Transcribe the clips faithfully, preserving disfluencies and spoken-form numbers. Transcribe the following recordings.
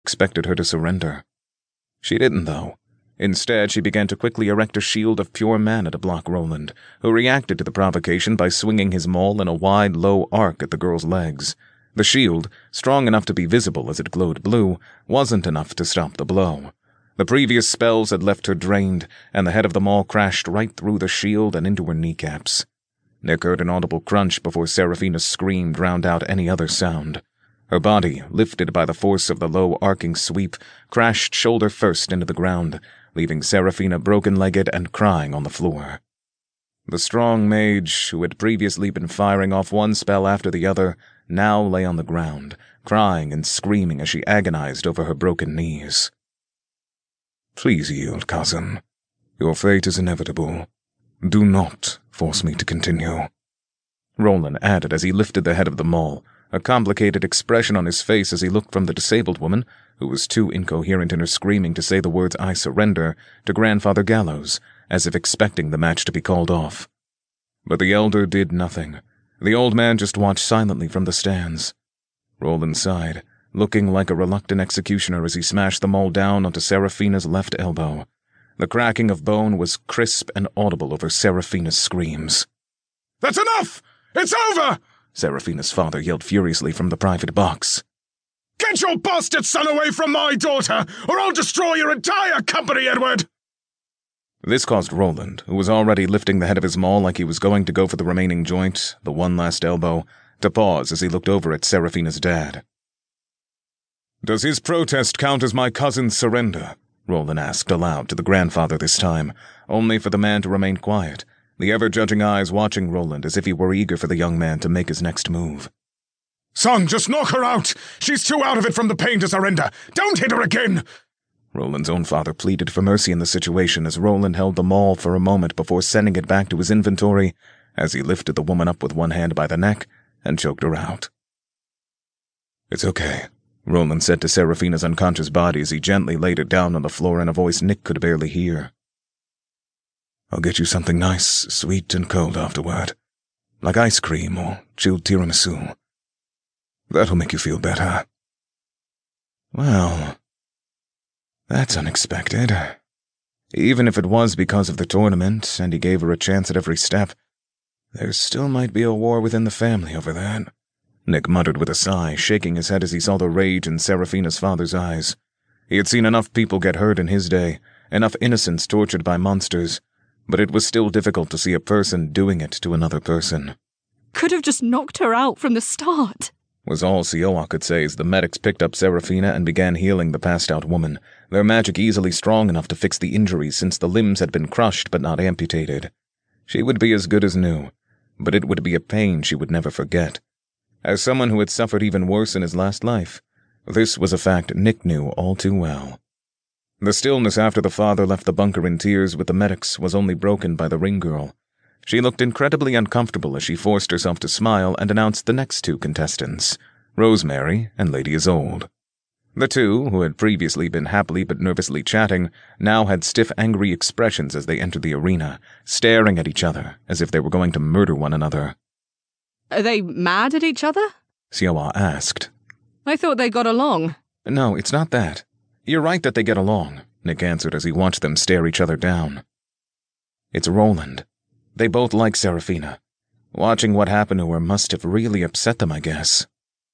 expected her to surrender. She didn't, though. Instead, she began to quickly erect a shield of pure mana to block Roland, who reacted to the provocation by swinging his maul in a wide, low arc at the girl's legs. The shield, strong enough to be visible as it glowed blue, wasn't enough to stop the blow. The previous spells had left her drained, and the head of the maul crashed right through the shield and into her kneecaps. Nick heard an audible crunch before Seraphina's scream drowned out any other sound. Her body, lifted by the force of the low arcing sweep, crashed shoulder first into the ground, leaving Seraphina broken-legged and crying on the floor. The strong mage, who had previously been firing off one spell after the other, now lay on the ground, crying and screaming as she agonized over her broken knees. "Please yield, cousin. Your fate is inevitable. Do not force me to continue," Roland added as he lifted the head of the maul, a complicated expression on his face as he looked from the disabled woman, who was too incoherent in her screaming to say the words "I surrender," to Grandfather Gallows, as if expecting the match to be called off. But the elder did nothing. The old man just watched silently from the stands. Roland sighed, looking like a reluctant executioner as he smashed the maul down onto Seraphina's left elbow. The cracking of bone was crisp and audible over Seraphina's screams. "That's enough! It's over!" Seraphina's father yelled furiously from the private box. "Get your bastard son away from my daughter, or I'll destroy your entire company, Edward!" This caused Roland, who was already lifting the head of his maul like he was going to go for the remaining joint, the one last elbow, to pause as he looked over at Seraphina's dad. "Does his protest count as my cousin's surrender?" Roland asked aloud to the grandfather this time, only for the man to remain quiet, the ever-judging eyes watching Roland as if he were eager for the young man to make his next move. "Son, just knock her out! She's too out of it from the pain to surrender! Don't hit her again!" Roland's own father pleaded for mercy in the situation as Roland held the maul for a moment before sending it back to his inventory as he lifted the woman up with one hand by the neck and choked her out. "It's okay," Roland said to Seraphina's unconscious body as he gently laid it down on the floor in a voice Nick could barely hear. "I'll get you something nice, sweet and cold afterward, like ice cream or chilled tiramisu. That'll make you feel better." Well, that's unexpected. Even if it was because of the tournament and he gave her a chance at every step, there still might be a war within the family over that, Nick muttered with a sigh, shaking his head as he saw the rage in Seraphina's father's eyes. He had seen enough people get hurt in his day, enough innocents tortured by monsters, but it was still difficult to see a person doing it to another person. "Could have just knocked her out from the start," was all Siowa could say as the medics picked up Seraphina and began healing the passed-out woman, their magic easily strong enough to fix the injuries since the limbs had been crushed but not amputated. She would be as good as new, but it would be a pain she would never forget. As someone who had suffered even worse in his last life, this was a fact Nick knew all too well. The stillness after the father left the bunker in tears with the medics was only broken by the ring girl. She looked incredibly uncomfortable as she forced herself to smile and announced the next two contestants, Rosemary and Lady Isolde. The two, who had previously been happily but nervously chatting, now had stiff, angry expressions as they entered the arena, staring at each other as if they were going to murder one another. "Are they mad at each other?" Siowa asked. "I thought they got along." "No, it's not that. You're right that they get along," Nick answered as he watched them stare each other down. "It's Roland. They both like Seraphina. Watching what happened to her must have really upset them, I guess."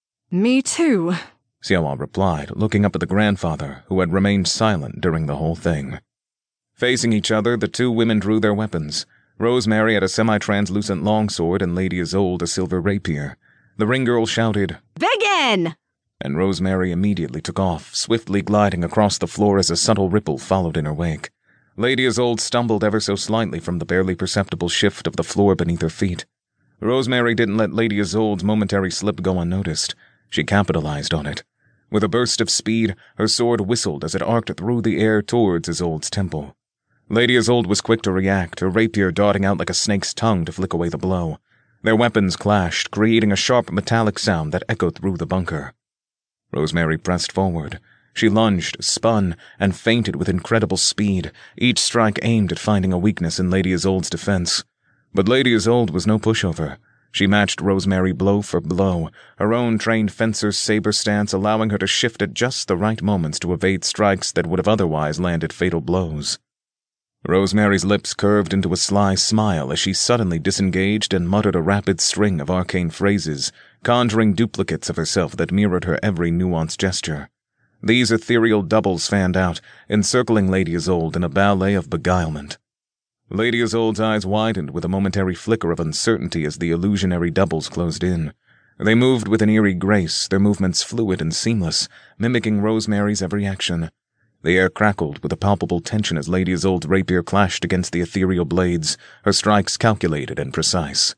"Me too," Siowa replied, looking up at the grandfather, who had remained silent during the whole thing. Facing each other, the two women drew their weapons. Rosemary had a semi-translucent longsword and Lady Isolde a silver rapier. The ring girl shouted, "Begin!" and Rosemary immediately took off, swiftly gliding across the floor as a subtle ripple followed in her wake. Lady Isolde stumbled ever so slightly from the barely perceptible shift of the floor beneath her feet. Rosemary didn't let Lady Isolde's momentary slip go unnoticed. She capitalized on it. With a burst of speed, her sword whistled as it arced through the air towards Isolde's temple. Lady Isolde was quick to react, her rapier darting out like a snake's tongue to flick away the blow. Their weapons clashed, creating a sharp metallic sound that echoed through the bunker. Rosemary pressed forward. She lunged, spun, and feinted with incredible speed, each strike aimed at finding a weakness in Lady Isolde's defense. But Lady Isolde was no pushover. She matched Rosemary blow for blow, her own trained fencer's saber stance allowing her to shift at just the right moments to evade strikes that would have otherwise landed fatal blows. Rosemary's lips curved into a sly smile as she suddenly disengaged and muttered a rapid string of arcane phrases, conjuring duplicates of herself that mirrored her every nuanced gesture. These ethereal doubles fanned out, encircling Lady Isolde in a ballet of beguilement. Lady Isolde's eyes widened with a momentary flicker of uncertainty as the illusionary doubles closed in. They moved with an eerie grace, their movements fluid and seamless, mimicking Rosemary's every action. The air crackled with a palpable tension as Lady Isolde's rapier clashed against the ethereal blades, her strikes calculated and precise.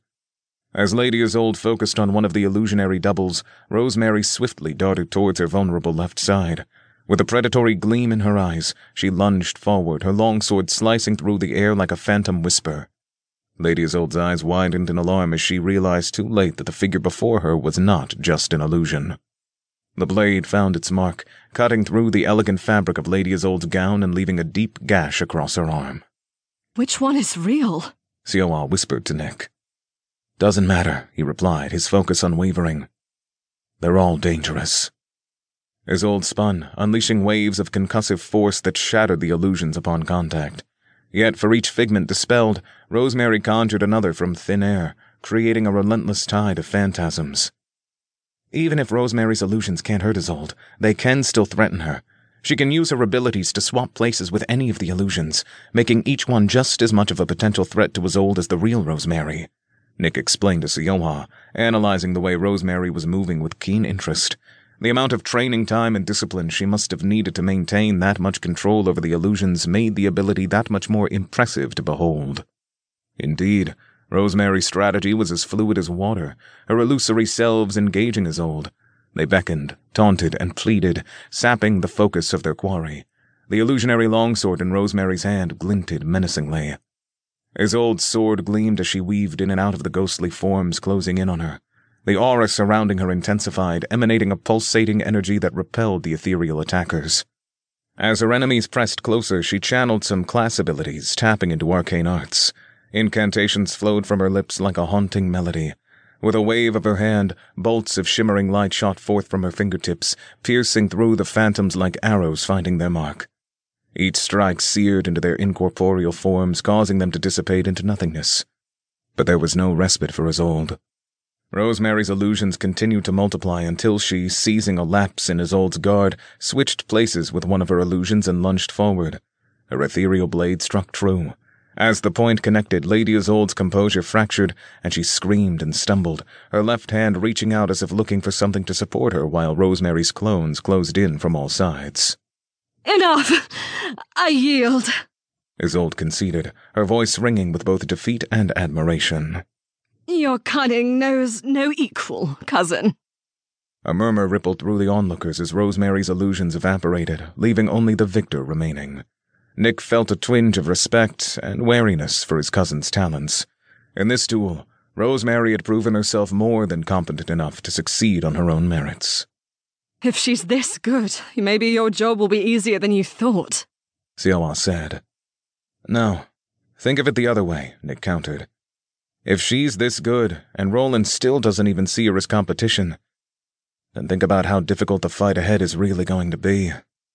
As Lady Isolde focused on one of the illusionary doubles, Rosemary swiftly darted towards her vulnerable left side. With a predatory gleam in her eyes, she lunged forward, her longsword slicing through the air like a phantom whisper. Lady Isolde's eyes widened in alarm as she realized too late that the figure before her was not just an illusion. The blade found its mark, cutting through the elegant fabric of Lady Isolde's gown and leaving a deep gash across her arm. Which one is real? Sioa whispered to Nick. Doesn't matter, he replied, his focus unwavering. They're all dangerous. Isolde spun, unleashing waves of concussive force that shattered the illusions upon contact. Yet for each figment dispelled, Rosemary conjured another from thin air, creating a relentless tide of phantasms. Even if Rosemary's illusions can't hurt Isolde, they can still threaten her. She can use her abilities to swap places with any of the illusions, making each one just as much of a potential threat to Isolde as the real Rosemary. Nick explained to Sioa, analyzing the way Rosemary was moving with keen interest. The amount of training time and discipline she must have needed to maintain that much control over the illusions made the ability that much more impressive to behold. Indeed, Rosemary's strategy was as fluid as water, her illusory selves engaging Isolde. They beckoned, taunted, and pleaded, sapping the focus of their quarry. The illusionary longsword in Rosemary's hand glinted menacingly. Isolde's sword gleamed as she weaved in and out of the ghostly forms closing in on her. The aura surrounding her intensified, emanating a pulsating energy that repelled the ethereal attackers. As her enemies pressed closer, she channeled some class abilities, tapping into arcane arts. Incantations flowed from her lips like a haunting melody. With a wave of her hand, bolts of shimmering light shot forth from her fingertips, piercing through the phantoms like arrows finding their mark. Each strike seared into their incorporeal forms, causing them to dissipate into nothingness. But there was no respite for Isolde. Rosemary's illusions continued to multiply until she, seizing a lapse in Isolde's guard, switched places with one of her illusions and lunged forward. Her ethereal blade struck true. As the point connected, Lady Isolde's composure fractured, and she screamed and stumbled, her left hand reaching out as if looking for something to support her while Rosemary's clones closed in from all sides. Enough! I yield, Isolde conceded, her voice ringing with both defeat and admiration. Your cunning knows no equal, cousin. A murmur rippled through the onlookers as Rosemary's illusions evaporated, leaving only the victor remaining. Nick felt a twinge of respect and wariness for his cousin's talents. In this duel, Rosemary had proven herself more than competent enough to succeed on her own merits. If she's this good, maybe your job will be easier than you thought, Sioa said. No, think of it the other way, Nick countered. If she's this good, and Roland still doesn't even see her as competition, then think about how difficult the fight ahead is really going to be.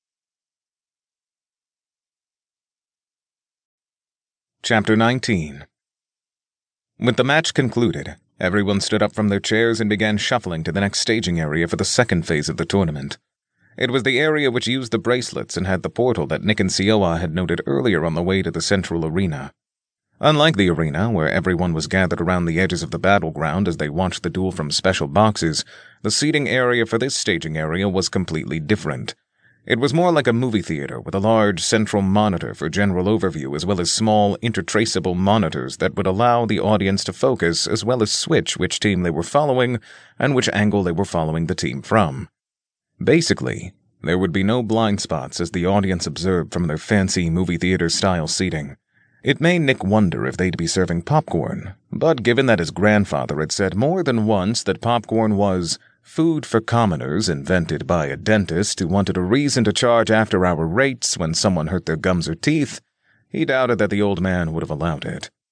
Chapter nineteen. With the match concluded, everyone stood up from their chairs and began shuffling to the next staging area for the second phase of the tournament. It was the area which used the bracelets and had the portal that Nick and Sioa had noted earlier on the way to the central arena. Unlike the arena, where everyone was gathered around the edges of the battleground as they watched the duel from special boxes, the seating area for this staging area was completely different. It was more like a movie theater with a large central monitor for general overview as well as small, intertraceable monitors that would allow the audience to focus as well as switch which team they were following and which angle they were following the team from. Basically, there would be no blind spots as the audience observed from their fancy movie theater-style seating. It made Nick wonder if they'd be serving popcorn, but given that his grandfather had said more than once that popcorn was food for commoners invented by a dentist who wanted a reason to charge after-hour rates when someone hurt their gums or teeth, he doubted that the old man would have allowed it.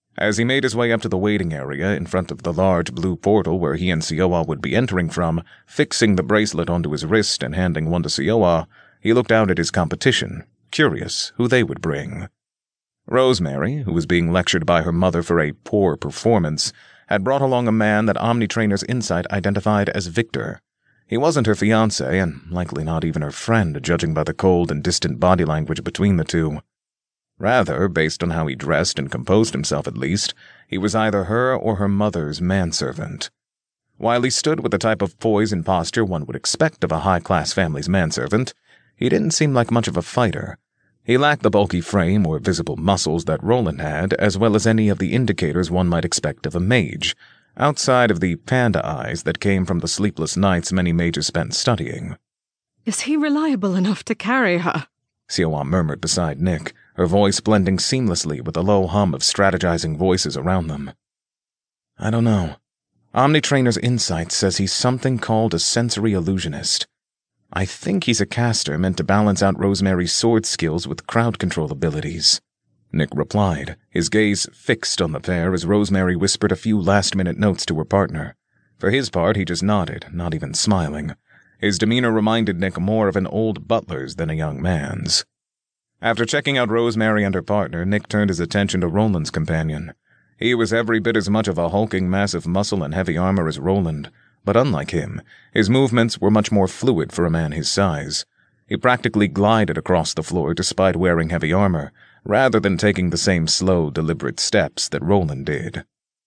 As he made his way up to the waiting area in front of the large blue portal where he and Sioa would be entering from, fixing the bracelet onto his wrist and handing one to Sioa, he looked out at his competition, curious who they would bring. Rosemary, who was being lectured by her mother for a poor performance, had brought along a man that Omnitrainer's insight identified as Victor. He wasn't her fiancé, and likely not even her friend, judging by the cold and distant body language between the two. Rather, based on how he dressed and composed himself at least, he was either her or her mother's manservant. While he stood with the type of poise and posture one would expect of a high-class family's manservant, he didn't seem like much of a fighter. He lacked the bulky frame or visible muscles that Roland had, as well as any of the indicators one might expect of a mage, outside of the panda eyes that came from the sleepless nights many mages spent studying. Is he reliable enough to carry her? Sioa murmured beside Nick, her voice blending seamlessly with the low hum of strategizing voices around them. I don't know. Omnitrainer's insight says he's something called a sensory illusionist. I think he's a caster meant to balance out Rosemary's sword skills with crowd control abilities. Nick replied, his gaze fixed on the pair as Rosemary whispered a few last-minute notes to her partner. For his part, he just nodded, not even smiling. His demeanor reminded Nick more of an old butler's than a young man's. After checking out Rosemary and her partner, Nick turned his attention to Roland's companion. He was every bit as much of a hulking mass of muscle and heavy armor as Roland, but unlike him, his movements were much more fluid for a man his size. He practically glided across the floor despite wearing heavy armor, rather than taking the same slow, deliberate steps that Roland did.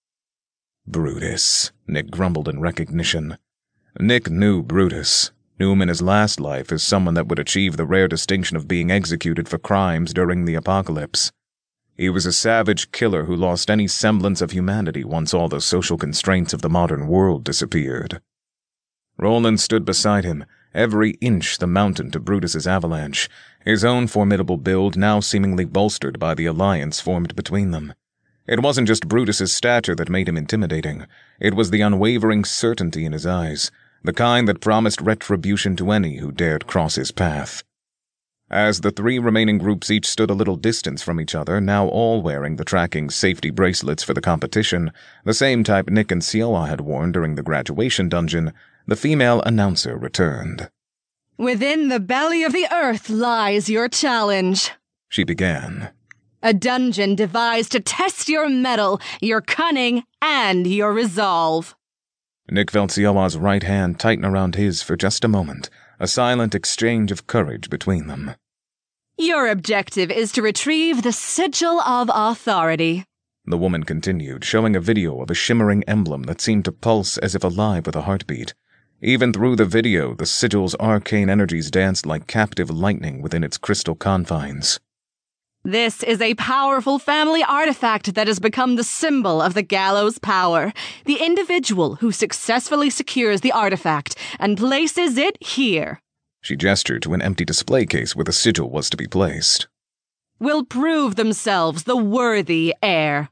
Brutus, Nick grumbled in recognition. Nick knew Brutus, knew him in his last life as someone that would achieve the rare distinction of being executed for crimes during the apocalypse. He was a savage killer who lost any semblance of humanity once all the social constraints of the modern world disappeared. Roland stood beside him, every inch the mountain to Brutus's avalanche, his own formidable build now seemingly bolstered by the alliance formed between them. It wasn't just Brutus's stature that made him intimidating, it was the unwavering certainty in his eyes, the kind that promised retribution to any who dared cross his path. As the three remaining groups each stood a little distance from each other, now all wearing the tracking safety bracelets for the competition, the same type Nick and Sioa had worn during the graduation dungeon, the female announcer returned. Within the belly of the earth lies your challenge, she began. A dungeon devised to test your mettle, your cunning, and your resolve. Nick felt Sioa's right hand tighten around his for just a moment, a silent exchange of courage between them. Your objective is to retrieve the Sigil of Authority, the woman continued, showing a video of a shimmering emblem that seemed to pulse as if alive with a heartbeat. Even through the video, the sigil's arcane energies danced like captive lightning within its crystal confines. This is a powerful family artifact that has become the symbol of the Gallows power. The individual who successfully secures the artifact and places it here, she gestured to an empty display case where the sigil was to be placed, will prove themselves the worthy heir.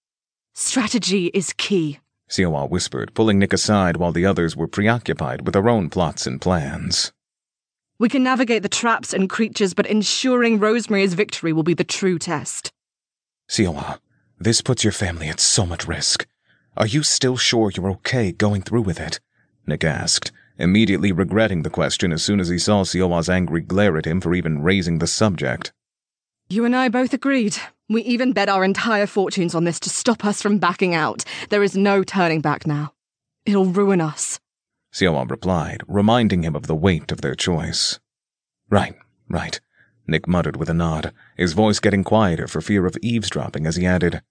Strategy is key, Sioa whispered, pulling Nick aside while the others were preoccupied with their own plots and plans. We can navigate the traps and creatures, but ensuring Rosemary's victory will be the true test. Sioa, this puts your family at so much risk. Are you still sure you're okay going through with it? Nick asked, immediately regretting the question as soon as he saw Sioa's angry glare at him for even raising the subject. You and I both agreed. We even bet our entire fortunes on this to stop us from backing out. There is no turning back now. It'll ruin us, Sioa replied, reminding him of the weight of their choice. Right, right, Nick muttered with a nod, his voice getting quieter for fear of eavesdropping as he added,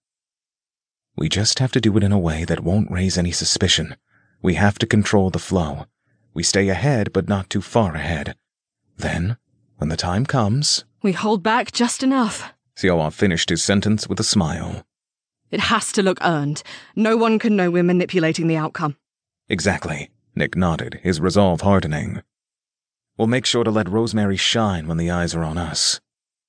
We just have to do it in a way that won't raise any suspicion. We have to control the flow. We stay ahead, but not too far ahead. Then, when the time comes... We hold back just enough. Sioa finished his sentence with a smile. It has to look earned. No one can know we're manipulating the outcome. Exactly, Nick nodded, his resolve hardening. We'll make sure to let Rosemary shine when the eyes are on us.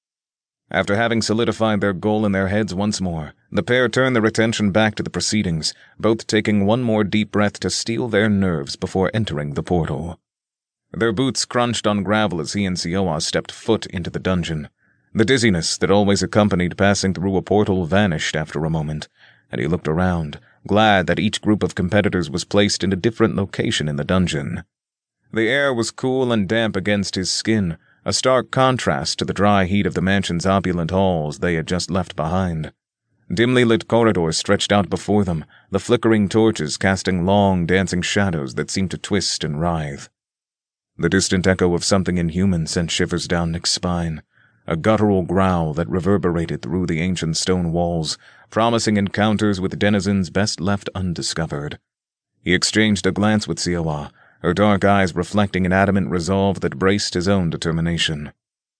After having solidified their goal in their heads once more, the pair turned their attention back to the proceedings, both taking one more deep breath to steel their nerves before entering the portal. Their boots crunched on gravel as he and Sioa stepped foot into the dungeon. The dizziness that always accompanied passing through a portal vanished after a moment, and he looked around, glad that each group of competitors was placed in a different location in the dungeon. The air was cool and damp against his skin, a stark contrast to the dry heat of the mansion's opulent halls they had just left behind. Dimly lit corridors stretched out before them, the flickering torches casting long, dancing shadows that seemed to twist and writhe. The distant echo of something inhuman sent shivers down Nick's spine, a guttural growl that reverberated through the ancient stone walls, promising encounters with denizens best left undiscovered. He exchanged a glance with Siawa, her dark eyes reflecting an adamant resolve that braced his own determination.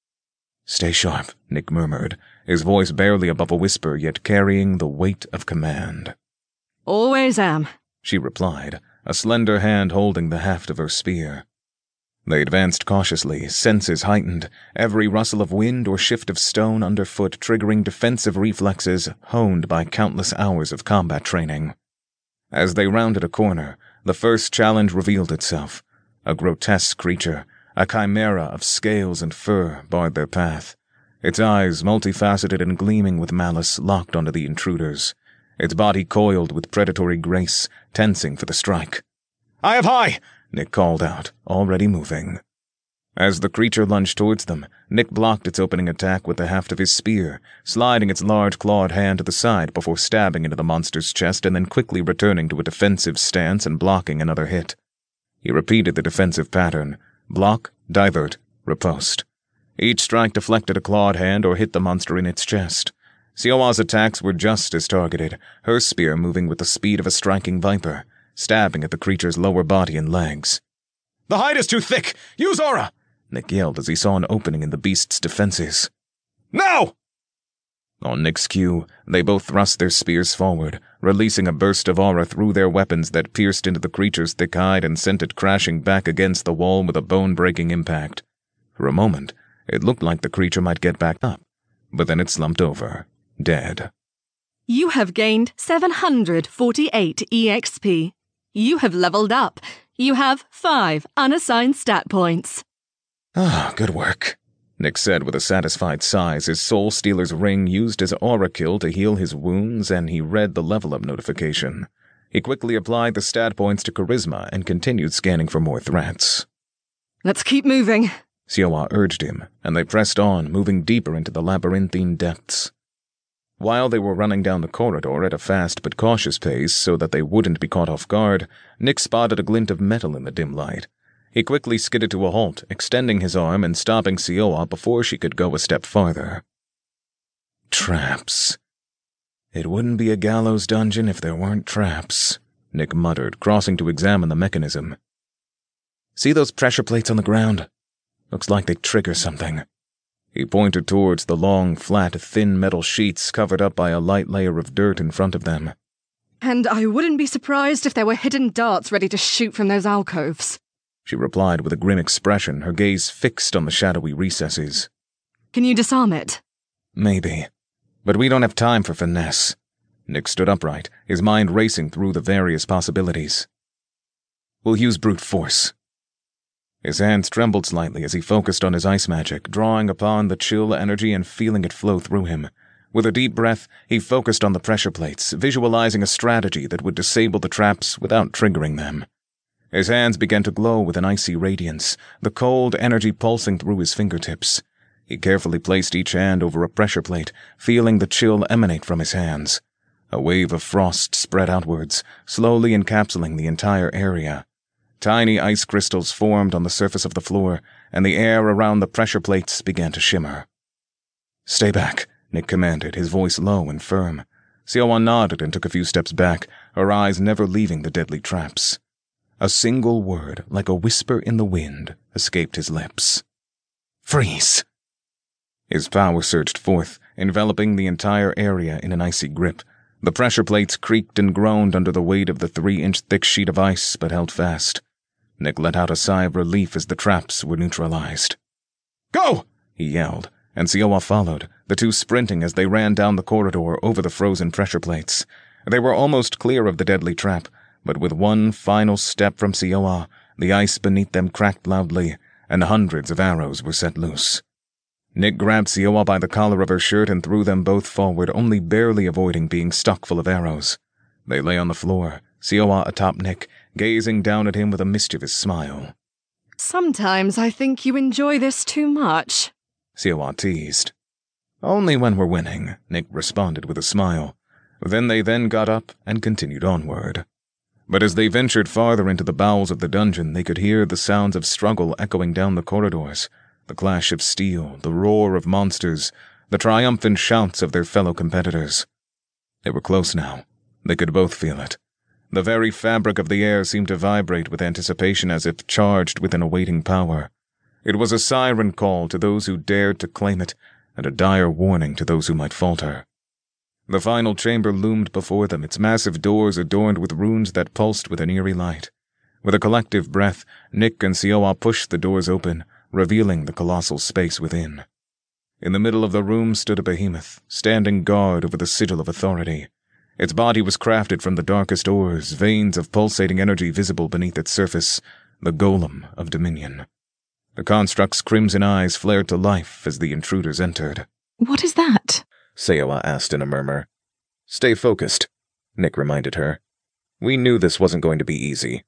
"Stay sharp," Nick murmured, his voice barely above a whisper yet carrying the weight of command. "Always am," she replied, a slender hand holding the haft of her spear. They advanced cautiously, senses heightened, every rustle of wind or shift of stone underfoot triggering defensive reflexes honed by countless hours of combat training. As they rounded a corner, the first challenge revealed itself. A grotesque creature, a chimera of scales and fur, barred their path. Its eyes, multifaceted and gleaming with malice, locked onto the intruders. Its body coiled with predatory grace, tensing for the strike. "Eye of high!" Nick called out, already moving. As the creature lunged towards them, Nick blocked its opening attack with the haft of his spear, sliding its large clawed hand to the side before stabbing into the monster's chest and then quickly returning to a defensive stance and blocking another hit. He repeated the defensive pattern: block, divert, riposte. Each strike deflected a clawed hand or hit the monster in its chest. Siawa's attacks were just as targeted, her spear moving with the speed of a striking viper, stabbing at the creature's lower body and legs. "The hide is too thick! Use aura!" Nick yelled as he saw an opening in the beast's defenses. "Now!" On Nick's cue, they both thrust their spears forward, releasing a burst of aura through their weapons that pierced into the creature's thick hide and sent it crashing back against the wall with a bone-breaking impact. For a moment, it looked like the creature might get back up, but then it slumped over, dead. You have gained seven hundred forty-eight E X P. You have leveled up. You have five unassigned stat points. Ah, good work, Nick said with a satisfied sigh as his Soul Stealer's ring used as aura kill to heal his wounds, and he read the level-up notification. He quickly applied the stat points to Charisma and continued scanning for more threats. "Let's keep moving," Siawa urged him, and they pressed on, moving deeper into the labyrinthine depths. While they were running down the corridor at a fast but cautious pace so that they wouldn't be caught off guard, Nick spotted a glint of metal in the dim light. He quickly skidded to a halt, extending his arm and stopping Siawa before she could go a step farther. Traps. It wouldn't be a gallows dungeon if there weren't traps, Nick muttered, crossing to examine the mechanism. "See those pressure plates on the ground? Looks like they trigger something." He pointed towards the long, flat, thin metal sheets covered up by a light layer of dirt in front of them. "And I wouldn't be surprised if there were hidden darts ready to shoot from those alcoves," she replied with a grim expression, her gaze fixed on the shadowy recesses. "Can you disarm it?" "Maybe. But we don't have time for finesse." Nick stood upright, his mind racing through the various possibilities. "We'll use brute force." His hands trembled slightly as he focused on his ice magic, drawing upon the chill energy and feeling it flow through him. With a deep breath, he focused on the pressure plates, visualizing a strategy that would disable the traps without triggering them. His hands began to glow with an icy radiance, the cold energy pulsing through his fingertips. He carefully placed each hand over a pressure plate, feeling the chill emanate from his hands. A wave of frost spread outwards, slowly encapsulating the entire area. Tiny ice crystals formed on the surface of the floor, and the air around the pressure plates began to shimmer. "Stay back," Nick commanded, his voice low and firm. Siawa nodded and took a few steps back, her eyes never leaving the deadly traps. A single word, like a whisper in the wind, escaped his lips. "Freeze!" His power surged forth, enveloping the entire area in an icy grip. The pressure plates creaked and groaned under the weight of the three-inch thick sheet of ice, but held fast. Nick let out a sigh of relief as the traps were neutralized. "Go!" he yelled, and Siawa followed, the two sprinting as they ran down the corridor over the frozen pressure plates. They were almost clear of the deadly trap, but with one final step from Siawa, the ice beneath them cracked loudly, and hundreds of arrows were set loose. Nick grabbed Siowa by the collar of her shirt and threw them both forward, only barely avoiding being stuck full of arrows. They lay on the floor, Siowa atop Nick, gazing down at him with a mischievous smile. Sometimes I think you enjoy this too much, Siowa teased. Only when we're winning, Nick responded with a smile. Then they then got up and continued onward. But as they ventured farther into the bowels of the dungeon, they could hear the sounds of struggle echoing down the corridors, the clash of steel, the roar of monsters, the triumphant shouts of their fellow competitors. They were close now. They could both feel it. The very fabric of the air seemed to vibrate with anticipation as if charged with an awaiting power. It was a siren call to those who dared to claim it, and a dire warning to those who might falter. The final chamber loomed before them, its massive doors adorned with runes that pulsed with an eerie light. With a collective breath, Nick and Siowa pushed the doors open, revealing the colossal space within. In the middle of the room stood a behemoth, standing guard over the sigil of authority. Its body was crafted from the darkest ores, veins of pulsating energy visible beneath its surface, the golem of dominion. The construct's crimson eyes flared to life as the intruders entered. What is that? Siowa asked in a murmur. Stay focused, Nick reminded her. We knew this wasn't going to be easy.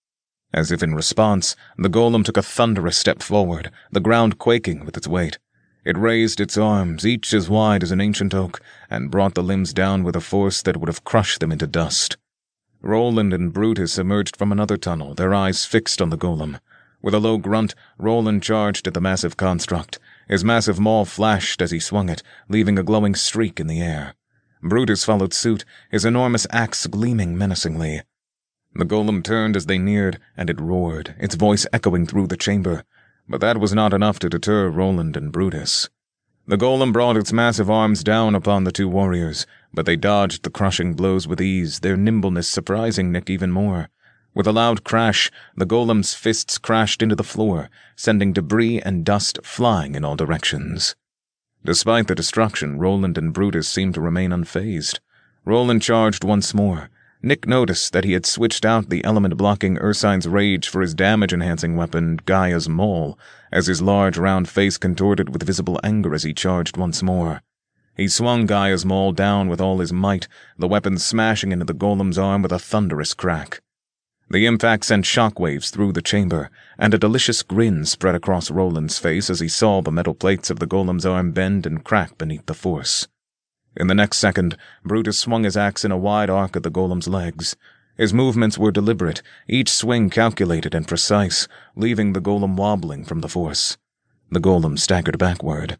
As if in response, the golem took a thunderous step forward, the ground quaking with its weight. It raised its arms, each as wide as an ancient oak, and brought the limbs down with a force that would have crushed them into dust. Roland and Brutus emerged from another tunnel, their eyes fixed on the golem. With a low grunt, Roland charged at the massive construct. His massive maul flashed as he swung it, leaving a glowing streak in the air. Brutus followed suit, his enormous axe gleaming menacingly. The golem turned as they neared, and it roared, its voice echoing through the chamber. But that was not enough to deter Roland and Brutus. The golem brought its massive arms down upon the two warriors, but they dodged the crushing blows with ease, their nimbleness surprising Nick even more. With a loud crash, the golem's fists crashed into the floor, sending debris and dust flying in all directions. Despite the destruction, Roland and Brutus seemed to remain unfazed. Roland charged once more. Nick noticed that he had switched out the element blocking Ursine's rage for his damage-enhancing weapon, Gaia's Maul, as his large round face contorted with visible anger as he charged once more. He swung Gaia's Maul down with all his might, the weapon smashing into the golem's arm with a thunderous crack. The impact sent shockwaves through the chamber, and a delicious grin spread across Roland's face as he saw the metal plates of the golem's arm bend and crack beneath the force. In the next second, Brutus swung his axe in a wide arc at the golem's legs. His movements were deliberate, each swing calculated and precise, leaving the golem wobbling from the force. The golem staggered backward.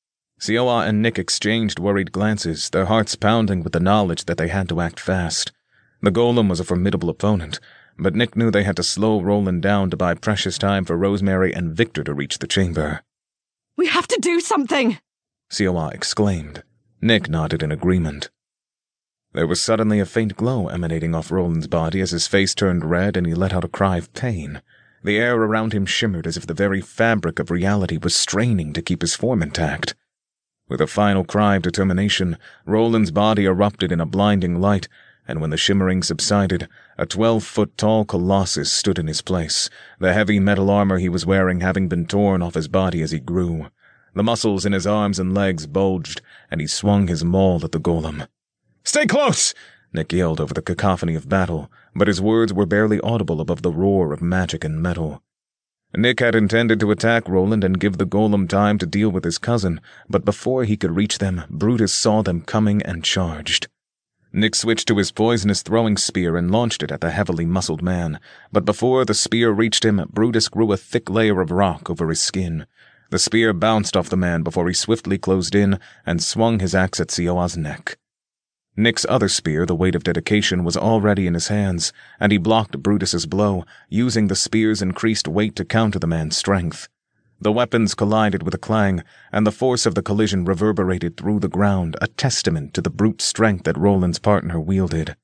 Siowa and Nick exchanged worried glances, their hearts pounding with the knowledge that they had to act fast. The golem was a formidable opponent, but Nick knew they had to slow Roland down to buy precious time for Rosemary and Victor to reach the chamber. We have to do something! Siowa exclaimed. Nick nodded in agreement. There was suddenly a faint glow emanating off Roland's body as his face turned red and he let out a cry of pain. The air around him shimmered as if the very fabric of reality was straining to keep his form intact. With a final cry of determination, Roland's body erupted in a blinding light, and when the shimmering subsided, a twelve-foot-tall colossus stood in his place, the heavy metal armor he was wearing having been torn off his body as he grew. The muscles in his arms and legs bulged, and he swung his maul at the golem. "Stay close!" Nick yelled over the cacophony of battle, but his words were barely audible above the roar of magic and metal. Nick had intended to attack Roland and give the golem time to deal with his cousin, but before he could reach them, Brutus saw them coming and charged. Nick switched to his poisonous throwing spear and launched it at the heavily muscled man, but before the spear reached him, Brutus grew a thick layer of rock over his skin. The spear bounced off the man before he swiftly closed in and swung his axe at Siowa's neck. Nick's other spear, the weight of dedication, was already in his hands, and he blocked Brutus's blow, using the spear's increased weight to counter the man's strength. The weapons collided with a clang, and the force of the collision reverberated through the ground, a testament to the brute strength that Roland's partner wielded.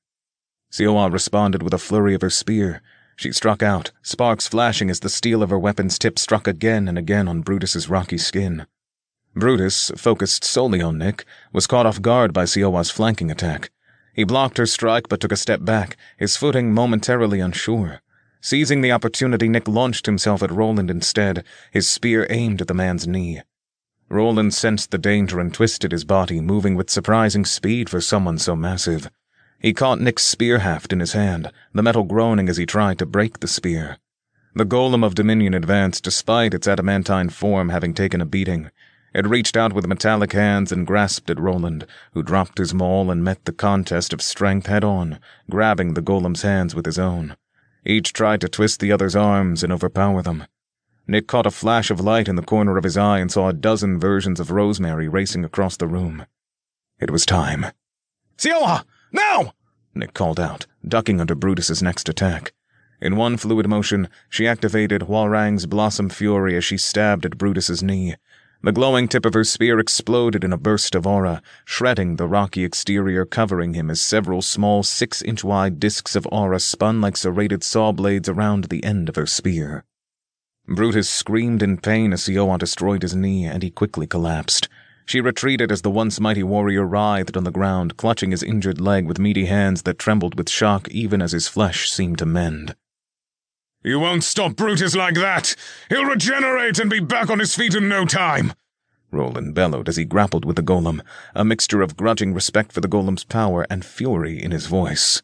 Siowa responded with a flurry of her spear. She struck out, sparks flashing as the steel of her weapon's tip struck again and again on Brutus's rocky skin. Brutus, focused solely on Nick, was caught off guard by Siowa's flanking attack. He blocked her strike but took a step back, his footing momentarily unsure. Seizing the opportunity, Nick launched himself at Roland instead, his spear aimed at the man's knee. Roland sensed the danger and twisted his body, moving with surprising speed for someone so massive. He caught Nick's spear haft in his hand, the metal groaning as he tried to break the spear. The golem of Dominion advanced despite its adamantine form having taken a beating. It reached out with metallic hands and grasped at Roland, who dropped his maul and met the contest of strength head-on, grabbing the golem's hands with his own. Each tried to twist the other's arms and overpower them. Nick caught a flash of light in the corner of his eye and saw a dozen versions of Rosemary racing across the room. It was time. "Siola! Now!" Nick called out, ducking under Brutus's next attack. In one fluid motion, she activated Hwoarang's Blossom Fury as she stabbed at Brutus's knee. The glowing tip of her spear exploded in a burst of aura, shredding the rocky exterior covering him as several small six-inch-wide discs of aura spun like serrated saw blades around the end of her spear. Brutus screamed in pain as Siola destroyed his knee, and he quickly collapsed. She retreated as the once mighty warrior writhed on the ground, clutching his injured leg with meaty hands that trembled with shock even as his flesh seemed to mend. "You won't stop Brutus like that! He'll regenerate and be back on his feet in no time!" Roland bellowed as he grappled with the golem, a mixture of grudging respect for the golem's power and fury in his voice.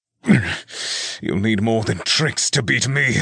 "You'll need more than tricks to beat me."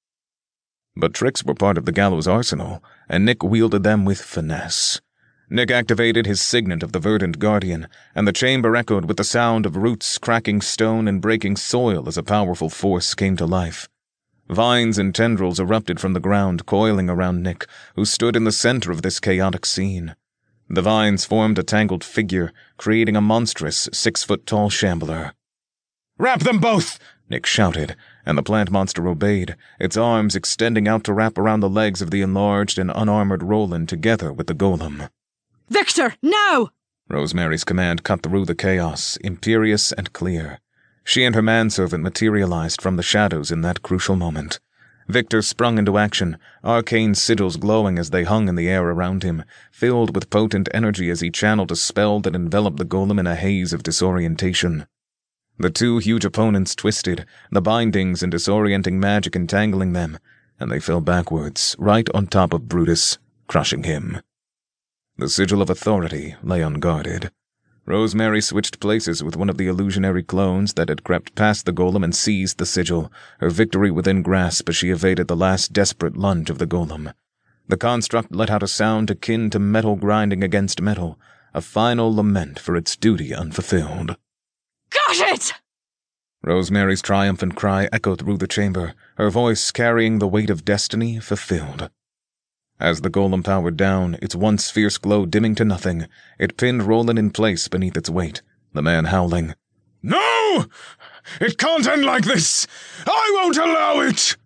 But tricks were part of the gallows arsenal, and Nick wielded them with finesse. Nick activated his signet of the Verdant Guardian, and the chamber echoed with the sound of roots cracking stone and breaking soil as a powerful force came to life. Vines and tendrils erupted from the ground, coiling around Nick, who stood in the center of this chaotic scene. The vines formed a tangled figure, creating a monstrous six-foot-tall shambler. "Wrap them both!" Nick shouted, and the plant monster obeyed, its arms extending out to wrap around the legs of the enlarged and unarmored Roland together with the golem. "Victor, now!" Rosemary's command cut through the chaos, imperious and clear. She and her manservant materialized from the shadows in that crucial moment. Victor sprung into action, arcane sigils glowing as they hung in the air around him, filled with potent energy as he channeled a spell that enveloped the golem in a haze of disorientation. The two huge opponents twisted, the bindings and disorienting magic entangling them, and they fell backwards, right on top of Brutus, crushing him. The sigil of authority lay unguarded. Rosemary switched places with one of the illusionary clones that had crept past the golem and seized the sigil, her victory within grasp as she evaded the last desperate lunge of the golem. The construct let out a sound akin to metal grinding against metal, a final lament for its duty unfulfilled. "Got it!" Rosemary's triumphant cry echoed through the chamber, her voice carrying the weight of destiny fulfilled. As the golem powered down, its once fierce glow dimming to nothing, it pinned Roland in place beneath its weight, the man howling, "No! It can't end like this! I won't allow it!"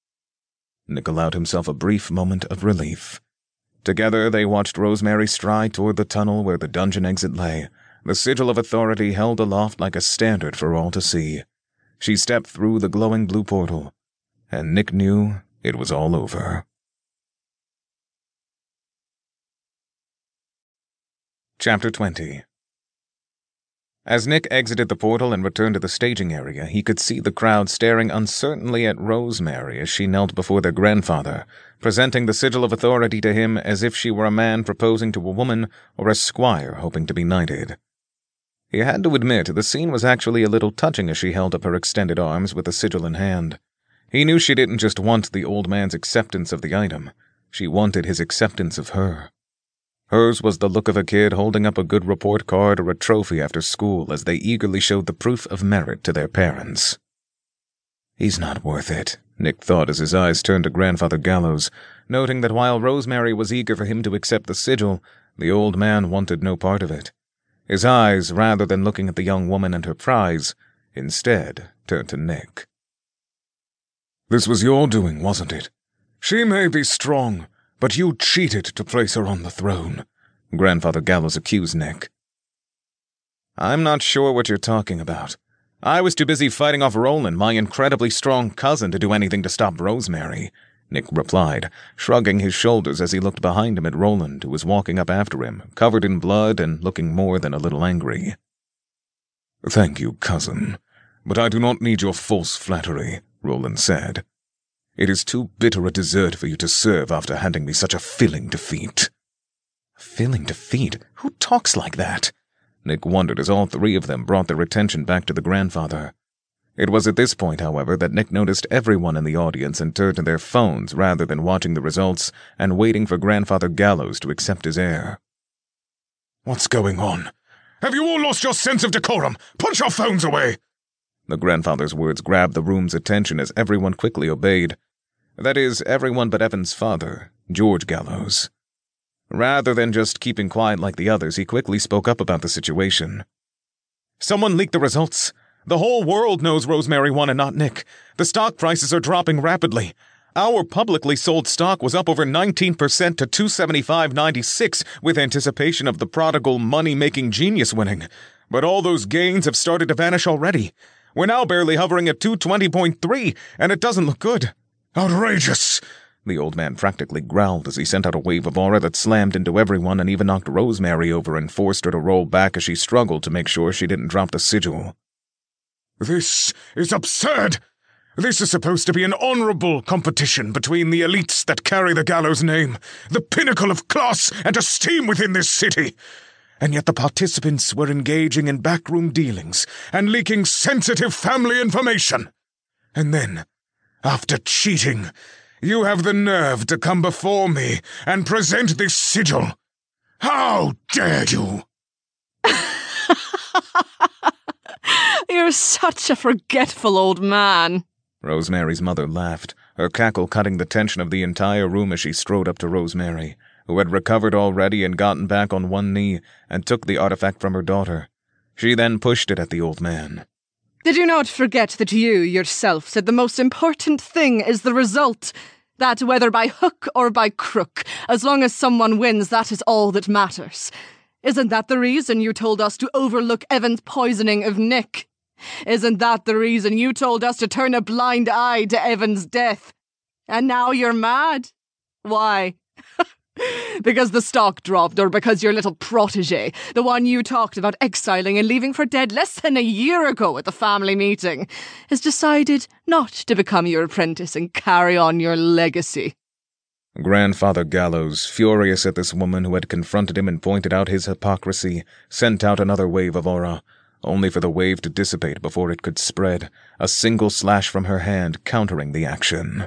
Nick allowed himself a brief moment of relief. Together they watched Rosemary stride toward the tunnel where the dungeon exit lay, the sigil of authority held aloft like a standard for all to see. She stepped through the glowing blue portal, and Nick knew it was all over. Chapter twenty. As Nick exited the portal and returned to the staging area, he could see the crowd staring uncertainly at Rosemary as she knelt before their grandfather, presenting the sigil of authority to him as if she were a man proposing to a woman or a squire hoping to be knighted. He had to admit the scene was actually a little touching as she held up her extended arms with the sigil in hand. He knew she didn't just want the old man's acceptance of the item, she wanted his acceptance of her. Hers was the look of a kid holding up a good report card or a trophy after school as they eagerly showed the proof of merit to their parents. He's not worth it, Nick thought as his eyes turned to Grandfather Gallows, noting that while Rosemary was eager for him to accept the sigil, the old man wanted no part of it. His eyes, rather than looking at the young woman and her prize, instead turned to Nick. "This was your doing, wasn't it? She may be strong, but you cheated to place her on the throne," Grandfather Gallows accused Nick. "I'm not sure what you're talking about. I was too busy fighting off Roland, my incredibly strong cousin, to do anything to stop Rosemary," Nick replied, shrugging his shoulders as he looked behind him at Roland, who was walking up after him, covered in blood and looking more than a little angry. "Thank you, cousin, but I do not need your false flattery," Roland said. "It is too bitter a dessert for you to serve after handing me such a filling defeat." Feeling defeat? Who talks like that? Nick wondered as all three of them brought their attention back to the grandfather. It was at this point, however, that Nick noticed everyone in the audience and turned to their phones rather than watching the results and waiting for Grandfather Gallows to accept his heir. What's going on? Have you all lost your sense of decorum? Put your phones away! The grandfather's words grabbed the room's attention as everyone quickly obeyed. That is, everyone but Evan's father, George Gallows. Rather than just keeping quiet like the others, he quickly spoke up about the situation. Someone leaked the results. The whole world knows Rosemary won and not Nick. The stock prices are dropping rapidly. Our publicly sold stock was up over nineteen percent to two seventy-five ninety-six with anticipation of the prodigal money-making genius winning. But all those gains have started to vanish already. We're now barely hovering at two twenty point three, and it doesn't look good. Outrageous! The old man practically growled as he sent out a wave of aura that slammed into everyone and even knocked Rosemary over and forced her to roll back as she struggled to make sure she didn't drop the sigil. This is absurd! This is supposed to be an honorable competition between the elites that carry the Gallows name, the pinnacle of class and esteem within this city. And yet the participants were engaging in backroom dealings and leaking sensitive family information. And then, after cheating, you have the nerve to come before me and present this sigil. How dare you! You're such a forgetful old man. Rosemary's mother laughed, her cackle cutting the tension of the entire room as she strode up to Rosemary, who had recovered already and gotten back on one knee, and took the artifact from her daughter. She then pushed it at the old man. Did you not forget that you, yourself, said the most important thing is the result? That whether by hook or by crook, as long as someone wins, that is all that matters. Isn't that the reason you told us to overlook Evan's poisoning of Nick? Isn't that the reason you told us to turn a blind eye to Evan's death? And now you're mad? Why? Because the stock dropped, or because your little protege, the one you talked about exiling and leaving for dead less than a year ago at the family meeting, has decided not to become your apprentice and carry on your legacy. Grandfather Gallows, furious at this woman who had confronted him and pointed out his hypocrisy, sent out another wave of aura, only for the wave to dissipate before it could spread, a single slash from her hand countering the action.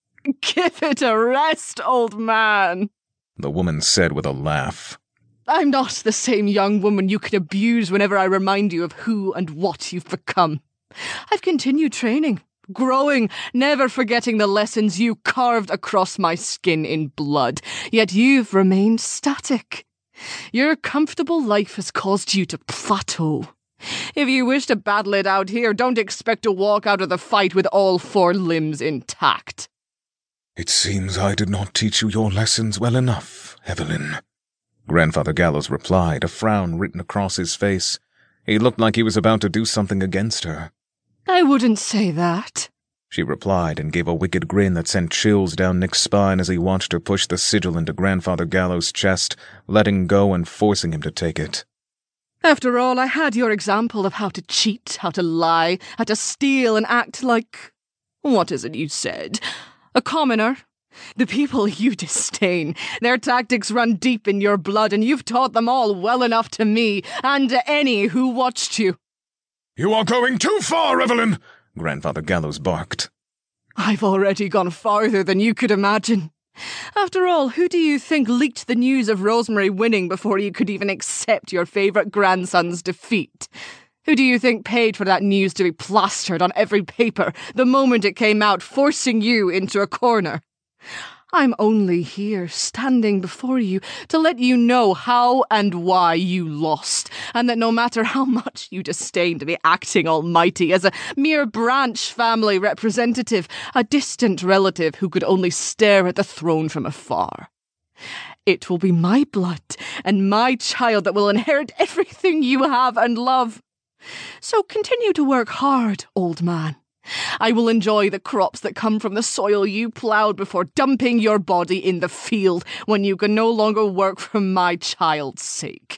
Give it a rest, old man, the woman said with a laugh. I'm not the same young woman you can abuse whenever I remind you of who and what you've become. I've continued training, growing, never forgetting the lessons you carved across my skin in blood, yet you've remained static. Your comfortable life has caused you to plateau. If you wish to battle it out here, don't expect to walk out of the fight with all four limbs intact. It seems I did not teach you your lessons well enough, Evelyn. Grandfather Gallows replied, a frown written across his face. He looked like he was about to do something against her. I wouldn't say that, she replied and gave a wicked grin that sent chills down Nick's spine as he watched her push the sigil into Grandfather Gallows' chest, letting go and forcing him to take it. After all, I had your example of how to cheat, how to lie, how to steal and act like... What is it you said? A commoner? The people you disdain. Their tactics run deep in your blood, and you've taught them all well enough to me, and to any who watched you. You are going too far, Evelyn! Grandfather Gallows barked. I've already gone farther than you could imagine. After all, who do you think leaked the news of Rosemary winning before you could even accept your favourite grandson's defeat? Who do you think paid for that news to be plastered on every paper the moment it came out, forcing you into a corner? I'm only here, standing before you, to let you know how and why you lost, and that no matter how much you disdain to be acting almighty as a mere branch family representative, a distant relative who could only stare at the throne from afar, it will be my blood and my child that will inherit everything you have and love. So continue to work hard, old man. I will enjoy the crops that come from the soil you ploughed before dumping your body in the field when you can no longer work for my child's sake.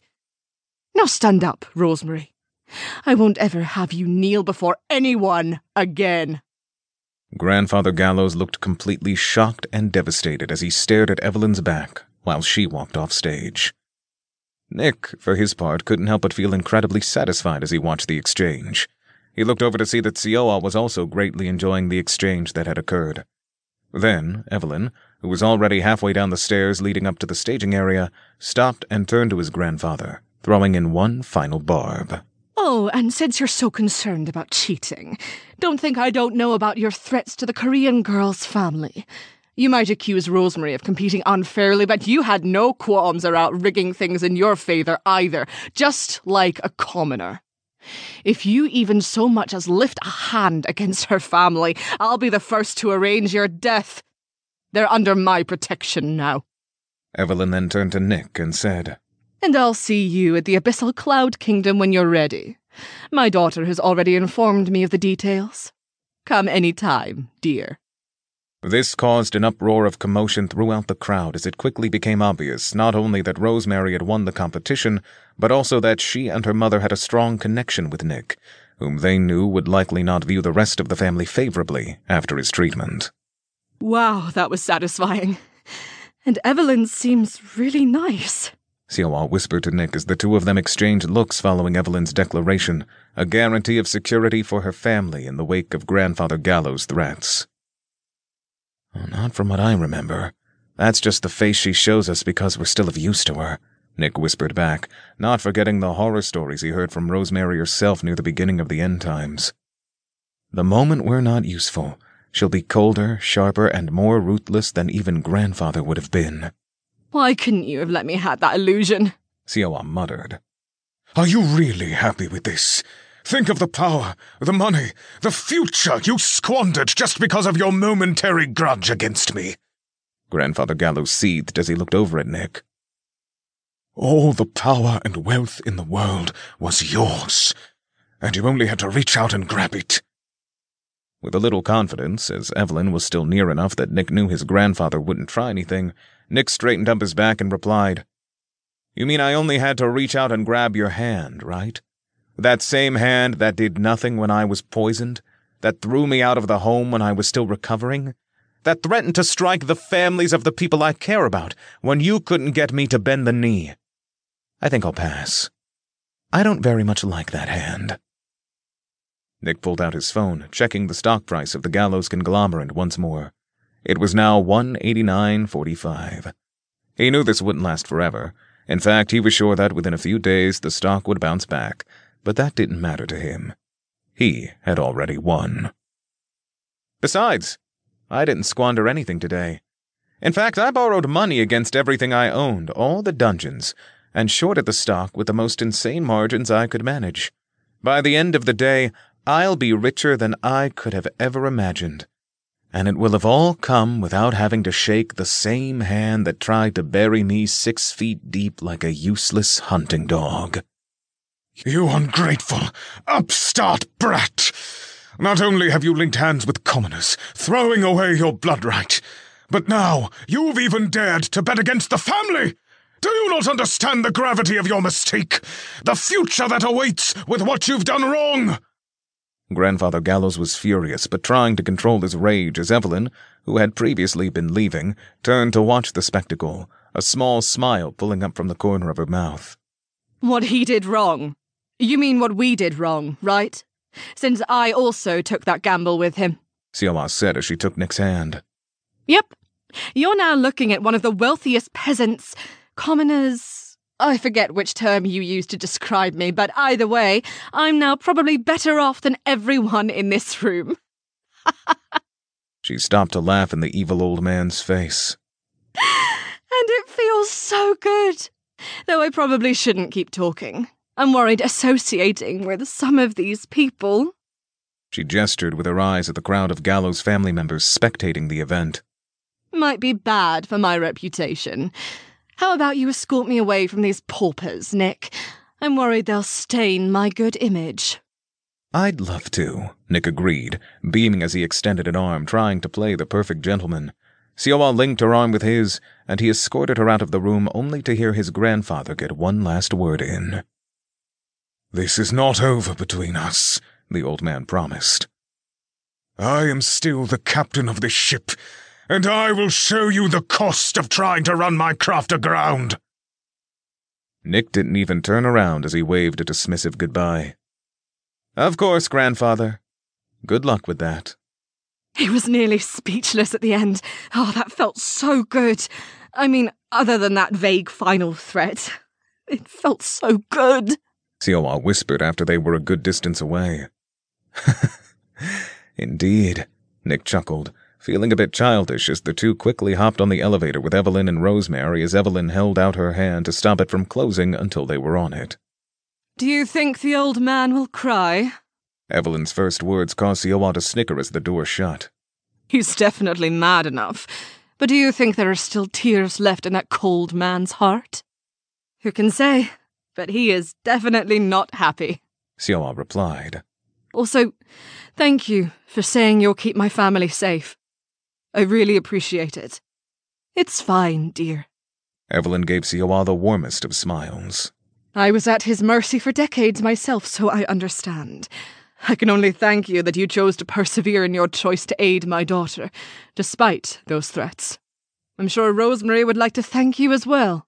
Now stand up, Rosemary. I won't ever have you kneel before anyone again. Grandfather Gallows looked completely shocked and devastated as he stared at Evelyn's back, while she walked off stage. Nick, for his part, couldn't help but feel incredibly satisfied as he watched the exchange. He looked over to see that Sioa was also greatly enjoying the exchange that had occurred. Then, Evelyn, who was already halfway down the stairs leading up to the staging area, stopped and turned to his grandfather, throwing in one final barb. Oh, and since you're so concerned about cheating, don't think I don't know about your threats to the Korean girl's family. You might accuse Rosemary of competing unfairly, but you had no qualms about rigging things in your favor either, just like a commoner. If you even so much as lift a hand against her family, I'll be the first to arrange your death. They're under my protection now. Evelyn then turned to Nick and said, And I'll see you at the Abyssal Cloud Kingdom when you're ready. My daughter has already informed me of the details. Come any time, dear. This caused an uproar of commotion throughout the crowd as it quickly became obvious not only that Rosemary had won the competition, but also that she and her mother had a strong connection with Nick, whom they knew would likely not view the rest of the family favorably after his treatment. Wow, that was satisfying. And Evelyn seems really nice. Sioa whispered to Nick as the two of them exchanged looks following Evelyn's declaration, a guarantee of security for her family in the wake of Grandfather Gallo's threats. Oh, not from what I remember. That's just the face she shows us because we're still of use to her, Nick whispered back, not forgetting the horror stories he heard from Rosemary herself near the beginning of the end times. The moment we're not useful, she'll be colder, sharper, and more ruthless than even Grandfather would have been. Why couldn't you have let me have that illusion? Sioa muttered. Are you really happy with this? Think of the power, the money, the future you squandered just because of your momentary grudge against me. Grandfather Gallo seethed as he looked over at Nick. All the power and wealth in the world was yours, and you only had to reach out and grab it. With a little confidence, as Evelyn was still near enough that Nick knew his grandfather wouldn't try anything, Nick straightened up his back and replied, You mean I only had to reach out and grab your hand, right? That same hand that did nothing when I was poisoned, that threw me out of the home when I was still recovering, that threatened to strike the families of the people I care about when you couldn't get me to bend the knee. I think I'll pass. I don't very much like that hand. Nick pulled out his phone, checking the stock price of the Gallows conglomerate once more. It was now one eighty-nine forty-five. He knew this wouldn't last forever. In fact, he was sure that within a few days the stock would bounce back, but that didn't matter to him. He had already won. Besides, I didn't squander anything today. In fact, I borrowed money against everything I owned, all the dungeons, and shorted the stock with the most insane margins I could manage. By the end of the day, I'll be richer than I could have ever imagined. And it will have all come without having to shake the same hand that tried to bury me six feet deep like a useless hunting dog. You ungrateful, upstart brat! Not only have you linked hands with commoners, throwing away your blood right, but now you've even dared to bet against the family! Do you not understand the gravity of your mistake? The future that awaits with what you've done wrong? Grandfather Gallows was furious, but trying to control his rage as Evelyn, who had previously been leaving, turned to watch the spectacle, a small smile pulling up from the corner of her mouth. What he did wrong? You mean what we did wrong, right? Since I also took that gamble with him. Sioa said as she took Nick's hand. Yep. You're now looking at one of the wealthiest peasants, commoners... I forget which term you used to describe me, but either way, I'm now probably better off than everyone in this room. She stopped to laugh in the evil old man's face. And it feels so good. Though I probably shouldn't keep talking. I'm worried associating with some of these people. She gestured with her eyes at the crowd of Gallo's family members spectating the event. Might be bad for my reputation. How about you escort me away from these paupers, Nick? I'm worried they'll stain my good image. I'd love to, Nick agreed, beaming as he extended an arm, trying to play the perfect gentleman. Sioa linked her arm with his, and he escorted her out of the room only to hear his grandfather get one last word in. This is not over between us, the old man promised. I am still the captain of this ship, and I will show you the cost of trying to run my craft aground. Nick didn't even turn around as he waved a dismissive goodbye. Of course, grandfather. Good luck with that. He was nearly speechless at the end. Oh, that felt so good. I mean, other than that vague final threat. It felt so good. Siowa whispered after they were a good distance away. Indeed, Nick chuckled, feeling a bit childish as the two quickly hopped on the elevator with Evelyn and Rosemary as Evelyn held out her hand to stop it from closing until they were on it. Do you think the old man will cry? Evelyn's first words caused Siowa to snicker as the door shut. He's definitely mad enough. But do you think there are still tears left in that cold man's heart? Who can say? But he is definitely not happy. Siowa replied. Also, thank you for saying you'll keep my family safe. I really appreciate it. It's fine, dear. Evelyn gave Siowa the warmest of smiles. I was at his mercy for decades myself, so I understand. I can only thank you that you chose to persevere in your choice to aid my daughter, despite those threats. I'm sure Rosemary would like to thank you as well.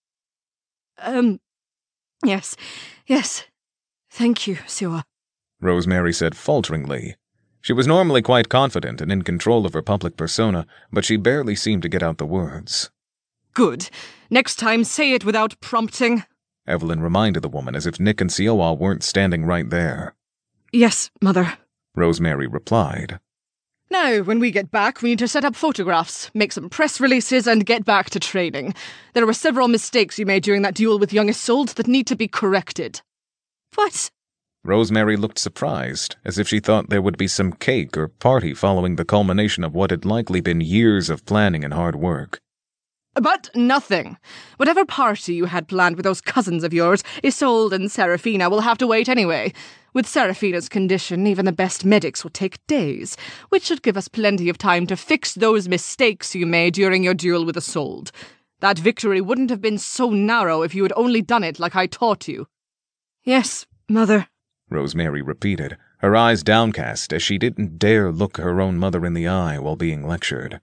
Um, yes, yes. Thank you, Siowa. Rosemary said falteringly. She was normally quite confident and in control of her public persona, but she barely seemed to get out the words. Good. Next time, say it without prompting. Evelyn reminded the woman as if Nick and Siowa weren't standing right there. Yes, Mother. Rosemary replied. Now, when we get back, we need to set up photographs, make some press releases, and get back to training. There were several mistakes you made during that duel with young Isolde that need to be corrected. What? Rosemary looked surprised, as if she thought there would be some cake or party following the culmination of what had likely been years of planning and hard work. But nothing. Whatever party you had planned with those cousins of yours, Isolde and Serafina, will have to wait anyway. With Serafina's condition, even the best medics will take days, which should give us plenty of time to fix those mistakes you made during your duel with Isolde. That victory wouldn't have been so narrow if you had only done it like I taught you. Yes, Mother, Rosemary repeated, her eyes downcast as she didn't dare look her own mother in the eye while being lectured.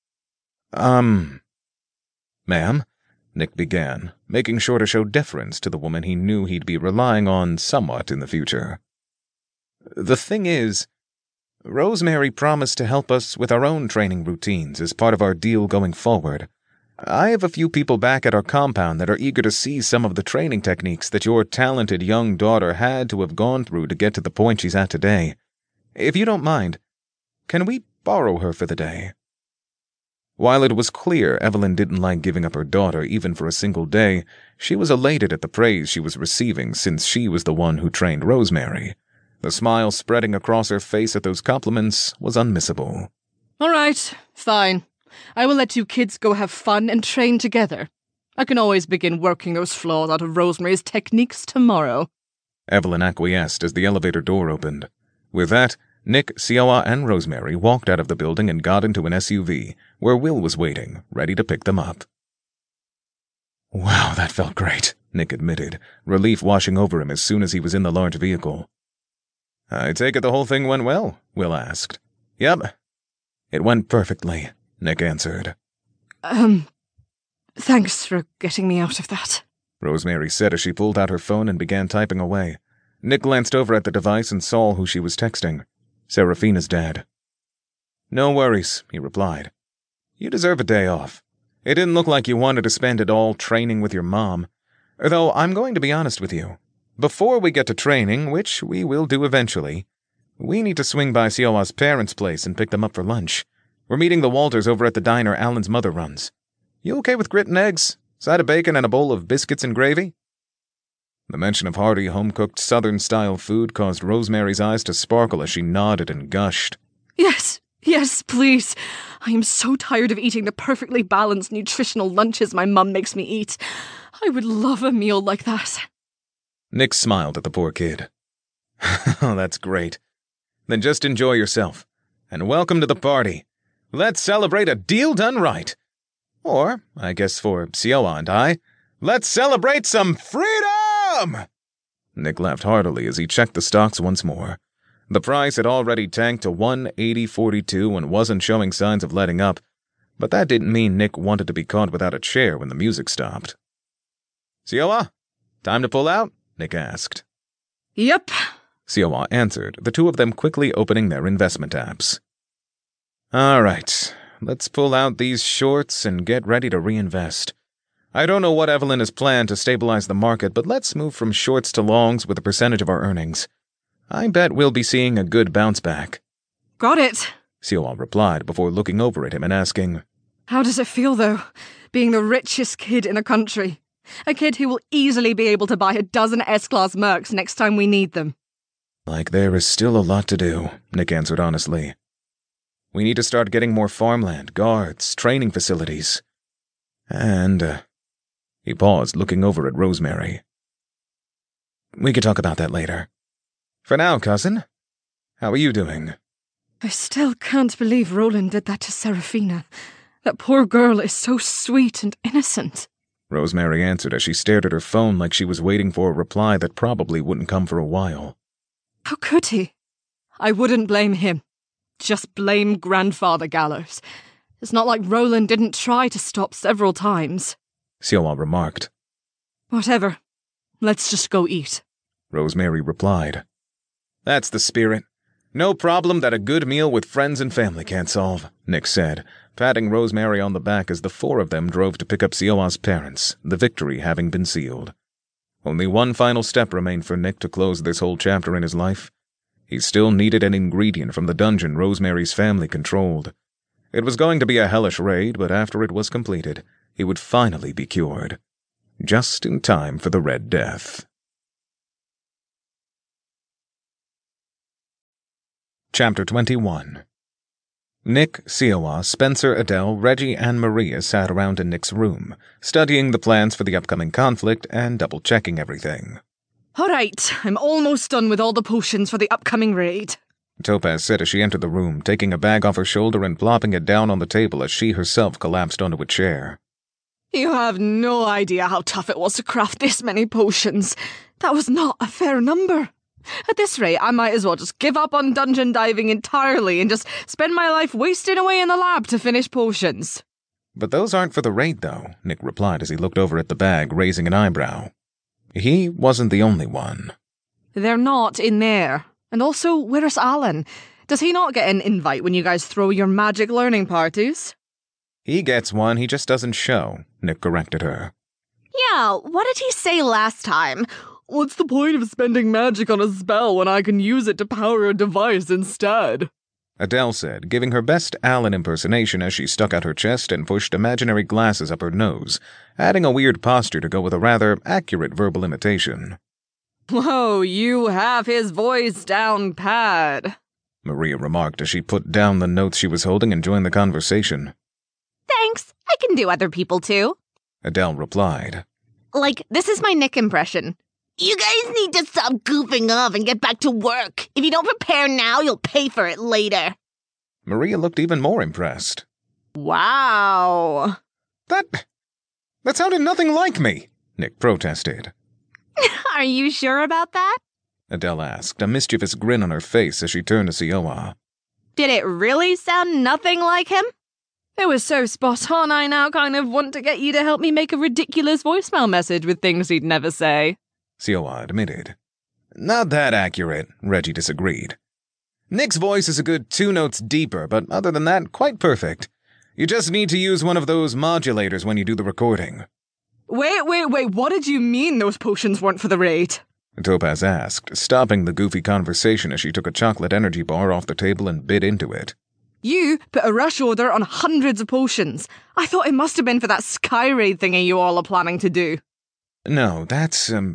Um... Ma'am, Nick began, making sure to show deference to the woman he knew he'd be relying on somewhat in the future. The thing is, Rosemary promised to help us with our own training routines as part of our deal going forward. I have a few people back at our compound that are eager to see some of the training techniques that your talented young daughter had to have gone through to get to the point she's at today. If you don't mind, can we borrow her for the day? While it was clear Evelyn didn't like giving up her daughter even for a single day, she was elated at the praise she was receiving since she was the one who trained Rosemary. The smile spreading across her face at those compliments was unmissable. All right, fine. I will let you kids go have fun and train together. I can always begin working those flaws out of Rosemary's techniques tomorrow. Evelyn acquiesced as the elevator door opened. With that, Nick, Siowa, and Rosemary walked out of the building and got into an S U V, where Will was waiting, ready to pick them up. Wow, that felt great, Nick admitted, relief washing over him as soon as he was in the large vehicle. I take it the whole thing went well? Will asked. Yep. It went perfectly, Nick answered. Um, thanks for getting me out of that, Rosemary said as she pulled out her phone and began typing away. Nick glanced over at the device and saw who she was texting. Serafina's dad. No worries, he replied. You deserve a day off. It didn't look like you wanted to spend it all training with your mom. Though I'm going to be honest with you. Before we get to training, which we will do eventually, we need to swing by Siowa's parents' place and pick them up for lunch. We're meeting the Walters over at the diner Alan's mother runs. You okay with grit and eggs, side of bacon, and a bowl of biscuits and gravy? The mention of hearty, home-cooked Southern-style food caused Rosemary's eyes to sparkle as she nodded and gushed. Yes, yes, please. I am so tired of eating the perfectly balanced nutritional lunches my mum makes me eat. I would love a meal like that. Nick smiled at the poor kid. Oh, that's great. Then just enjoy yourself. And welcome to the party. Let's celebrate a deal done right. Or, I guess for Siowa and I, let's celebrate some freedom! Nick laughed heartily as he checked the stocks once more. The price had already tanked to one eighty forty-two and wasn't showing signs of letting up, But that didn't mean Nick wanted to be caught without a chair when the music stopped. Siowa, time to pull out? Nick asked. Yep, Siowa answered, the two of them quickly opening their investment apps. All right, let's pull out these shorts and get ready to reinvest. I don't know what Evelyn has planned to stabilize the market, but let's move from shorts to longs with a percentage of our earnings. I bet we'll be seeing a good bounce back. Got it, Siowa replied before looking over at him and asking, How does it feel, though, being the richest kid in a country? A kid who will easily be able to buy a dozen S-Class Mercs next time we need them. Like there is still a lot to do, Nick answered honestly. We need to start getting more farmland, guards, training facilities. And, uh, he paused, looking over at Rosemary. We could talk about that later. For now, cousin, how are you doing? I still can't believe Roland did that to Serafina. That poor girl is so sweet and innocent. Rosemary answered as she stared at her phone like she was waiting for a reply that probably wouldn't come for a while. How could he? I wouldn't blame him. Just blame Grandfather Gallows. It's not like Roland didn't try to stop several times. Siowa remarked. Whatever. Let's just go eat. Rosemary replied. That's the spirit. No problem that a good meal with friends and family can't solve, Nick said, patting Rosemary on the back as the four of them drove to pick up Siowa's parents, the victory having been sealed. Only one final step remained for Nick to close this whole chapter in his life. He still needed an ingredient from the dungeon Rosemary's family controlled. It was going to be a hellish raid, but after it was completed, he would finally be cured. Just in time for the Red Death. Chapter twenty-one. Nick, Siowa, Spencer, Adele, Reggie, and Maria sat around in Nick's room, studying the plans for the upcoming conflict and double-checking everything. All right, I'm almost done with all the potions for the upcoming raid, Topaz said as she entered the room, taking a bag off her shoulder and plopping it down on the table as she herself collapsed onto a chair. You have no idea how tough it was to craft this many potions. That was not a fair number. At this rate, I might as well just give up on dungeon diving entirely and just spend my life wasting away in the lab to finish potions. But those aren't for the raid, though, Nick replied as he looked over at the bag, raising an eyebrow. He wasn't the only one. They're not in there. And also, where's Alan? Does he not get an invite when you guys throw your magic learning parties? He gets one, he just doesn't show, Nick corrected her. Yeah, what did he say last time? What's the point of spending magic on a spell when I can use it to power a device instead? Adele said, giving her best Alan impersonation as she stuck out her chest and pushed imaginary glasses up her nose, adding a weird posture to go with a rather accurate verbal imitation. Whoa, you have his voice down pat, Maria remarked as she put down the notes she was holding and joined the conversation. Thanks, I can do other people too. Adele replied. Like, this is my Nick impression. You guys need to stop goofing off and get back to work. If you don't prepare now, you'll pay for it later. Maria looked even more impressed. Wow. That... that sounded nothing like me, Nick protested. Are you sure about that? Adele asked, a mischievous grin on her face as she turned to Siowa. Did it really sound nothing like him? It was so spot on, I now kind of want to get you to help me make a ridiculous voicemail message with things he'd never say. Siowa admitted. Not that accurate, Reggie disagreed. Nick's voice is a good two notes deeper, but other than that, quite perfect. You just need to use one of those modulators when you do the recording. Wait, wait, wait, what did you mean those potions weren't for the raid? Topaz asked, stopping the goofy conversation as she took a chocolate energy bar off the table and bit into it. You put a rush order on hundreds of potions. I thought it must have been for that sky raid thingy you all are planning to do. No, that's, um...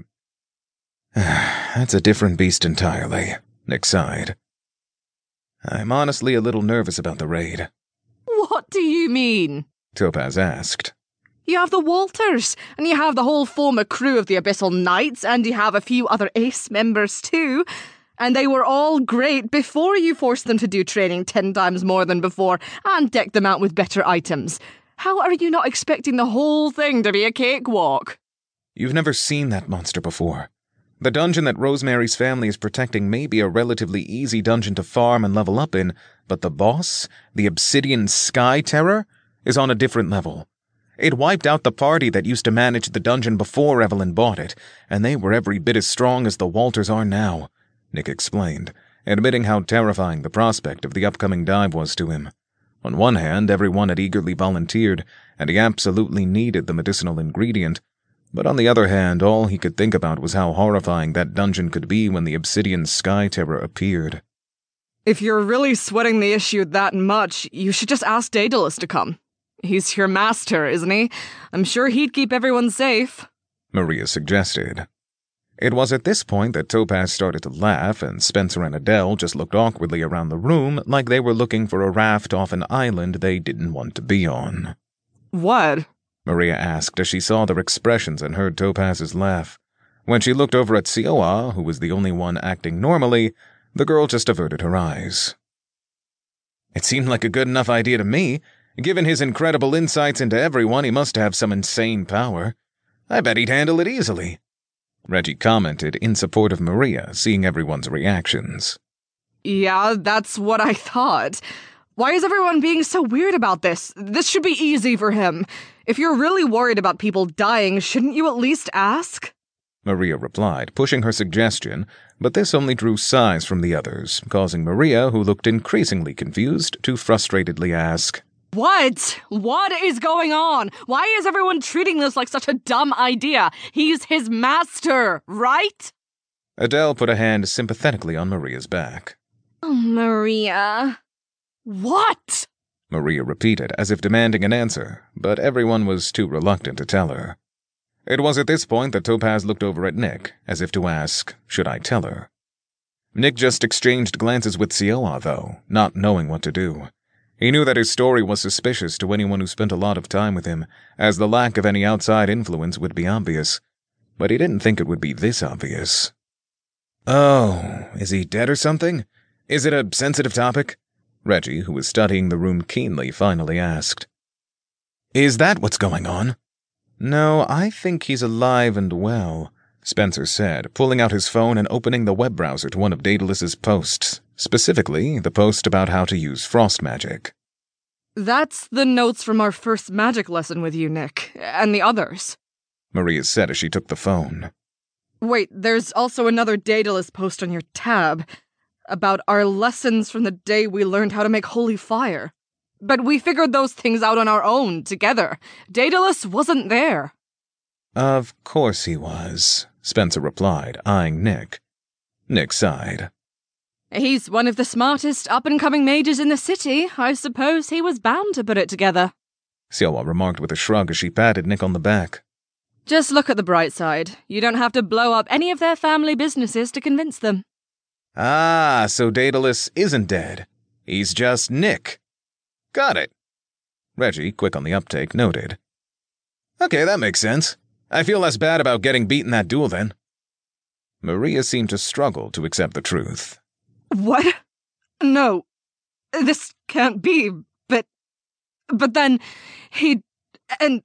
that's a different beast entirely, Nick sighed. I'm honestly a little nervous about the raid. What do you mean? Topaz asked. You have the Walters, and you have the whole former crew of the Abyssal Knights, and you have a few other Ace members too. And they were all great before you forced them to do training ten times more than before and decked them out with better items. How are you not expecting the whole thing to be a cakewalk? You've never seen that monster before. The dungeon that Rosemary's family is protecting may be a relatively easy dungeon to farm and level up in, but the boss, the Obsidian Sky Terror, is on a different level. It wiped out the party that used to manage the dungeon before Evelyn bought it, and they were every bit as strong as the Walters are now, Nick explained, admitting how terrifying the prospect of the upcoming dive was to him. On one hand, everyone had eagerly volunteered, and he absolutely needed the medicinal ingredient, but on the other hand, all he could think about was how horrifying that dungeon could be when the Obsidian Sky Terror appeared. If you're really sweating the issue that much, you should just ask Daedalus to come. He's your master, isn't he? I'm sure he'd keep everyone safe, Maria suggested. It was at this point that Topaz started to laugh, and Spencer and Adele just looked awkwardly around the room like they were looking for a raft off an island they didn't want to be on. What? Maria asked as she saw their expressions and heard Topaz's laugh. When she looked over at Sioa, who was the only one acting normally, the girl just averted her eyes. It seemed like a good enough idea to me. Given his incredible insights into everyone, he must have some insane power. I bet he'd handle it easily, Reggie commented in support of Maria, seeing everyone's reactions. Yeah, that's what I thought. Why is everyone being so weird about this? This should be easy for him. If you're really worried about people dying, shouldn't you at least ask? Maria replied, pushing her suggestion, but this only drew sighs from the others, causing Maria, who looked increasingly confused, to frustratedly ask, What? What is going on? Why is everyone treating this like such a dumb idea? He's his master, right? Adele put a hand sympathetically on Maria's back. Oh, Maria. What? Maria repeated, as if demanding an answer, but everyone was too reluctant to tell her. It was at this point that Topaz looked over at Nick, as if to ask, should I tell her? Nick just exchanged glances with Sioa, though, not knowing what to do. He knew that his story was suspicious to anyone who spent a lot of time with him, as the lack of any outside influence would be obvious. But he didn't think it would be this obvious. Oh, is he dead or something? Is it a sensitive topic? Reggie, who was studying the room keenly, finally asked. Is that what's going on? No, I think he's alive and well, Spencer said, pulling out his phone and opening the web browser to one of Daedalus's posts, specifically the post about how to use frost magic. That's the notes from our first magic lesson with you, Nick, and the others, Maria said as she took the phone. Wait, there's also another Daedalus post on your tab about our lessons from the day we learned how to make holy fire. But we figured those things out on our own, together. Daedalus wasn't there. Of course he was, Spencer replied, eyeing Nick. Nick sighed. He's one of the smartest up-and-coming mages in the city. I suppose he was bound to put it together, Sioa remarked with a shrug as she patted Nick on the back. Just look at the bright side. You don't have to blow up any of their family businesses to convince them. Ah, so Daedalus isn't dead. He's just Nick. Got it. Reggie, quick on the uptake, noted. Okay, that makes sense. I feel less bad about getting beat in that duel then. Maria seemed to struggle to accept the truth. What? No. This can't be, but... But then, he... And...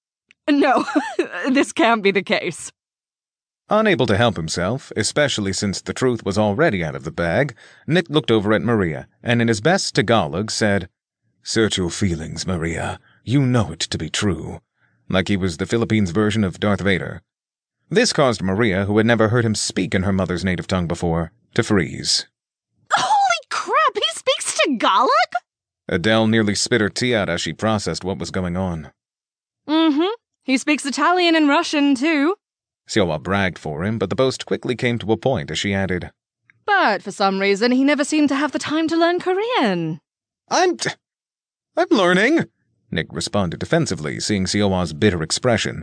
No, this can't be the case. Unable to help himself, especially since the truth was already out of the bag, Nick looked over at Maria, and in his best Tagalog said, Search your feelings, Maria. You know it to be true. Like he was the Philippines version of Darth Vader. This caused Maria, who had never heard him speak in her mother's native tongue before, to freeze. Holy crap, he speaks Tagalog? Adele nearly spit her tea out as she processed what was going on. Mm-hmm. He speaks Italian and Russian, too. Sioa bragged for him, but the boast quickly came to a point as she added, But for some reason, he never seemed to have the time to learn Korean. I'm... T- I'm learning, Nick responded defensively, seeing Sioa's bitter expression.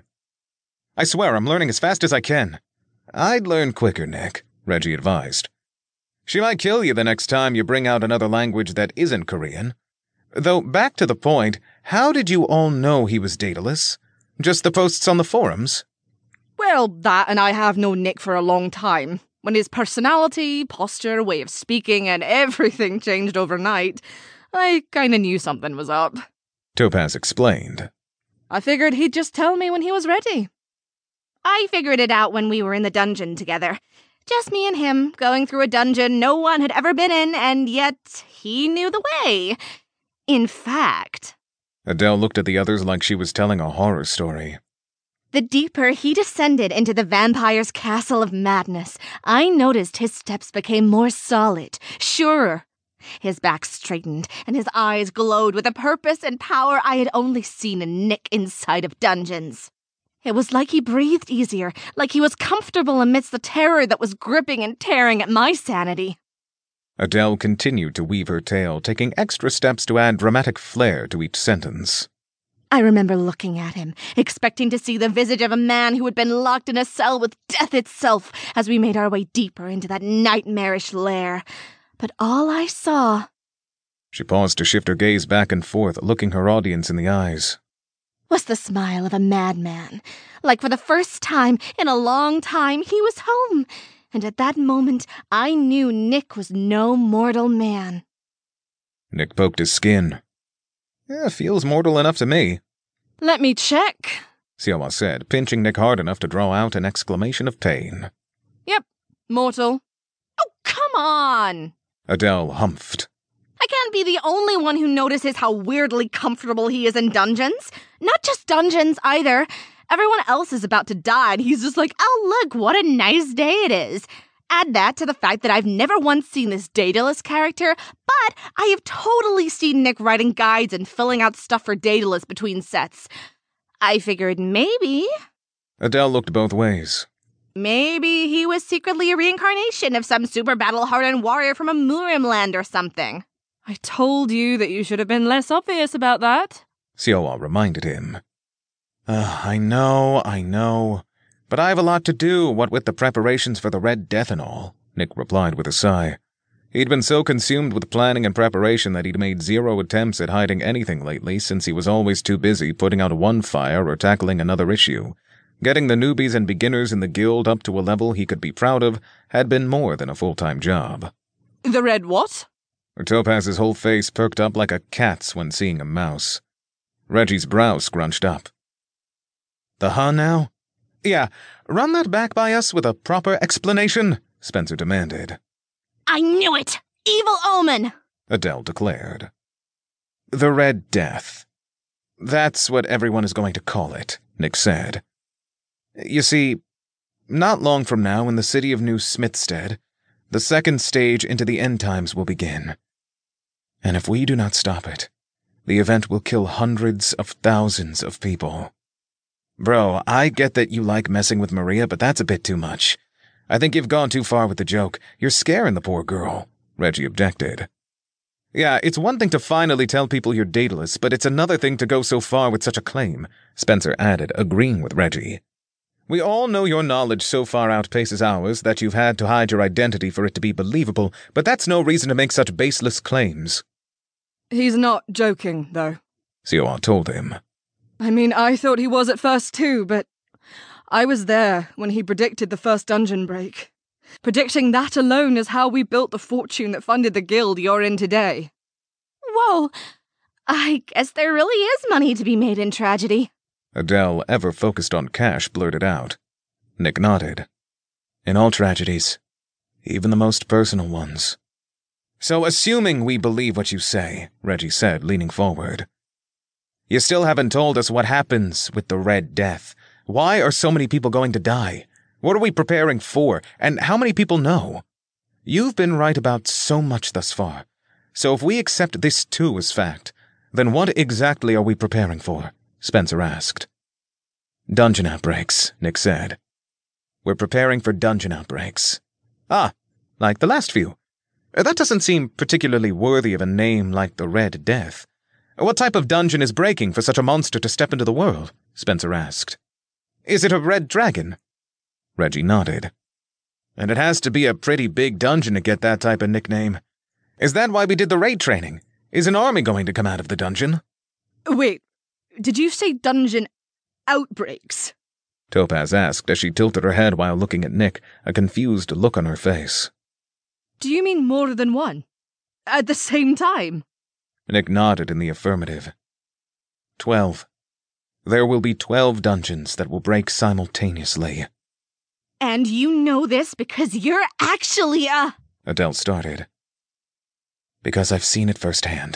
I swear I'm learning as fast as I can. I'd learn quicker, Nick, Reggie advised. She might kill you the next time you bring out another language that isn't Korean. Though, back to the point, how did you all know he was Daedalus? Just the posts on the forums? Well, that and I have known Nick for a long time. When his personality, posture, way of speaking, and everything changed overnight, I kinda knew something was up. Topaz explained. I figured he'd just tell me when he was ready. I figured it out when we were in the dungeon together. Just me and him, going through a dungeon no one had ever been in, and yet he knew the way. In fact, Adele looked at the others like she was telling a horror story. The deeper he descended into the vampire's castle of madness, I noticed his steps became more solid, surer. His back straightened, and his eyes glowed with a purpose and power I had only seen in Nick inside of dungeons. It was like he breathed easier, like he was comfortable amidst the terror that was gripping and tearing at my sanity. Adele continued to weave her tale, taking extra steps to add dramatic flair to each sentence. I remember looking at him, expecting to see the visage of a man who had been locked in a cell with death itself as we made our way deeper into that nightmarish lair. But all I saw... She paused to shift her gaze back and forth, looking her audience in the eyes. ...was the smile of a madman. Like for the first time in a long time, he was home. And at that moment, I knew Nick was no mortal man. Nick poked his skin. Yeah, feels mortal enough to me. Let me check, Siawa said, pinching Nick hard enough to draw out an exclamation of pain. Yep, mortal. Oh, come on! Adele humphed. I can't be the only one who notices how weirdly comfortable he is in dungeons. Not just dungeons, either. Everyone else is about to die, and he's just like, oh, look, what a nice day it is. Add that to the fact that I've never once seen this Daedalus character, but I have totally seen Nick writing guides and filling out stuff for Daedalus between sets. I figured maybe... Adele looked both ways. Maybe he was secretly a reincarnation of some super battle-hardened warrior from a Murim land or something. I told you that you should have been less obvious about that, Siawa reminded him. Uh, I know, I know. But I have a lot to do, what with the preparations for the Red Death and all, Nick replied with a sigh. He'd been so consumed with planning and preparation that he'd made zero attempts at hiding anything lately, since he was always too busy putting out one fire or tackling another issue. Getting the newbies and beginners in the guild up to a level he could be proud of had been more than a full-time job. The red what? Topaz's whole face perked up like a cat's when seeing a mouse. Reggie's brow scrunched up. The huh now? Yeah, run that back by us with a proper explanation, Spencer demanded. I knew it! Evil omen! Adele declared. The Red Death. That's what everyone is going to call it, Nick said. You see, not long from now in the city of New Smithstead, the second stage into the end times will begin. And if we do not stop it, the event will kill hundreds of thousands of people. Bro, I get that you like messing with Maria, but that's a bit too much. I think you've gone too far with the joke. You're scaring the poor girl, Reggie objected. Yeah, it's one thing to finally tell people you're Daedalus, but it's another thing to go so far with such a claim, Spencer added, agreeing with Reggie. We all know your knowledge so far outpaces ours that you've had to hide your identity for it to be believable, but that's no reason to make such baseless claims. He's not joking, though, Siawa told him. I mean, I thought he was at first too, but I was there when he predicted the first dungeon break. Predicting that alone is how we built the fortune that funded the guild you're in today. Whoa, I guess there really is money to be made in tragedy. Adele, ever focused on cash, blurted out. Nick nodded. In all tragedies, even the most personal ones. So assuming we believe what you say, Reggie said, leaning forward. You still haven't told us what happens with the Red Death. Why are so many people going to die? What are we preparing for? And how many people know? You've been right about so much thus far. So if we accept this too as fact, then what exactly are we preparing for? Spencer asked. Dungeon outbreaks, Nick said. We're preparing for dungeon outbreaks. Ah, like the last few. That doesn't seem particularly worthy of a name like the Red Death. What type of dungeon is breaking for such a monster to step into the world? Spencer asked. Is it a red dragon? Reggie nodded. And it has to be a pretty big dungeon to get that type of nickname. Is that why we did the raid training? Is an army going to come out of the dungeon? Wait, did you say dungeon outbreaks? Topaz asked as she tilted her head while looking at Nick, a confused look on her face. Do you mean more than one? At the same time? Nick nodded in the affirmative. Twelve. There will be twelve dungeons that will break simultaneously. And you know this because you're actually a... Adele started. Because I've seen it firsthand,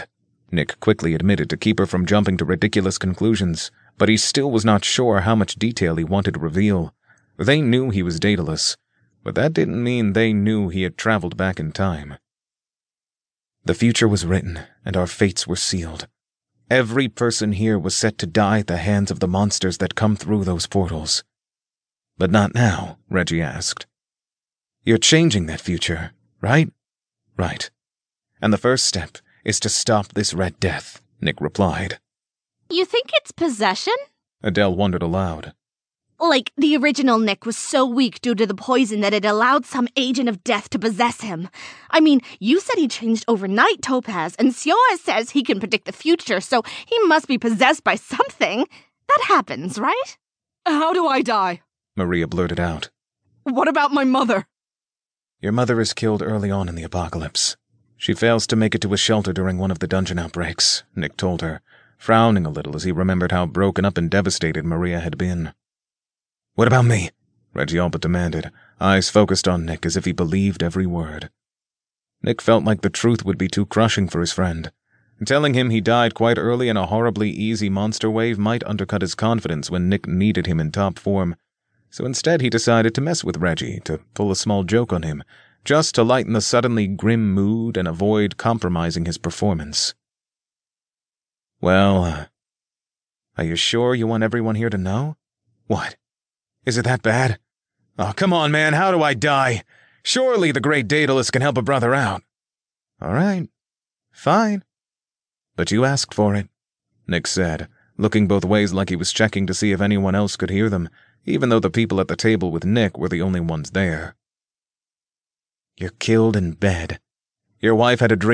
Nick quickly admitted to keep her from jumping to ridiculous conclusions, but he still was not sure how much detail he wanted to reveal. They knew he was Daedalus, but that didn't mean they knew he had traveled back in time. The future was written, and our fates were sealed. Every person here was set to die at the hands of the monsters that come through those portals. But not now, Reggie asked. You're changing that future, right? Right. And the first step is to stop this Red Death, Nick replied. You think it's possession? Adele wondered aloud. Like, the original Nick was so weak due to the poison that it allowed some agent of death to possess him. I mean, you said he changed overnight, Topaz, and Sioa says he can predict the future, so he must be possessed by something. That happens, right? How do I die? Maria blurted out. What about my mother? Your mother is killed early on in the apocalypse. She fails to make it to a shelter during one of the dungeon outbreaks, Nick told her, frowning a little as he remembered how broken up and devastated Maria had been. What about me? Reggie all but demanded, eyes focused on Nick as if he believed every word. Nick felt like the truth would be too crushing for his friend. Telling him he died quite early in a horribly easy monster wave might undercut his confidence when Nick needed him in top form, so instead he decided to mess with Reggie, to pull a small joke on him, just to lighten the suddenly grim mood and avoid compromising his performance. Well, uh, are you sure you want everyone here to know? What? Is it that bad? Oh, come on, man, how do I die? Surely the great Daedalus can help a brother out. All right, fine. But you asked for it, Nick said, looking both ways like he was checking to see if anyone else could hear them, even though the people at the table with Nick were the only ones there. You're killed in bed. Your wife had a dream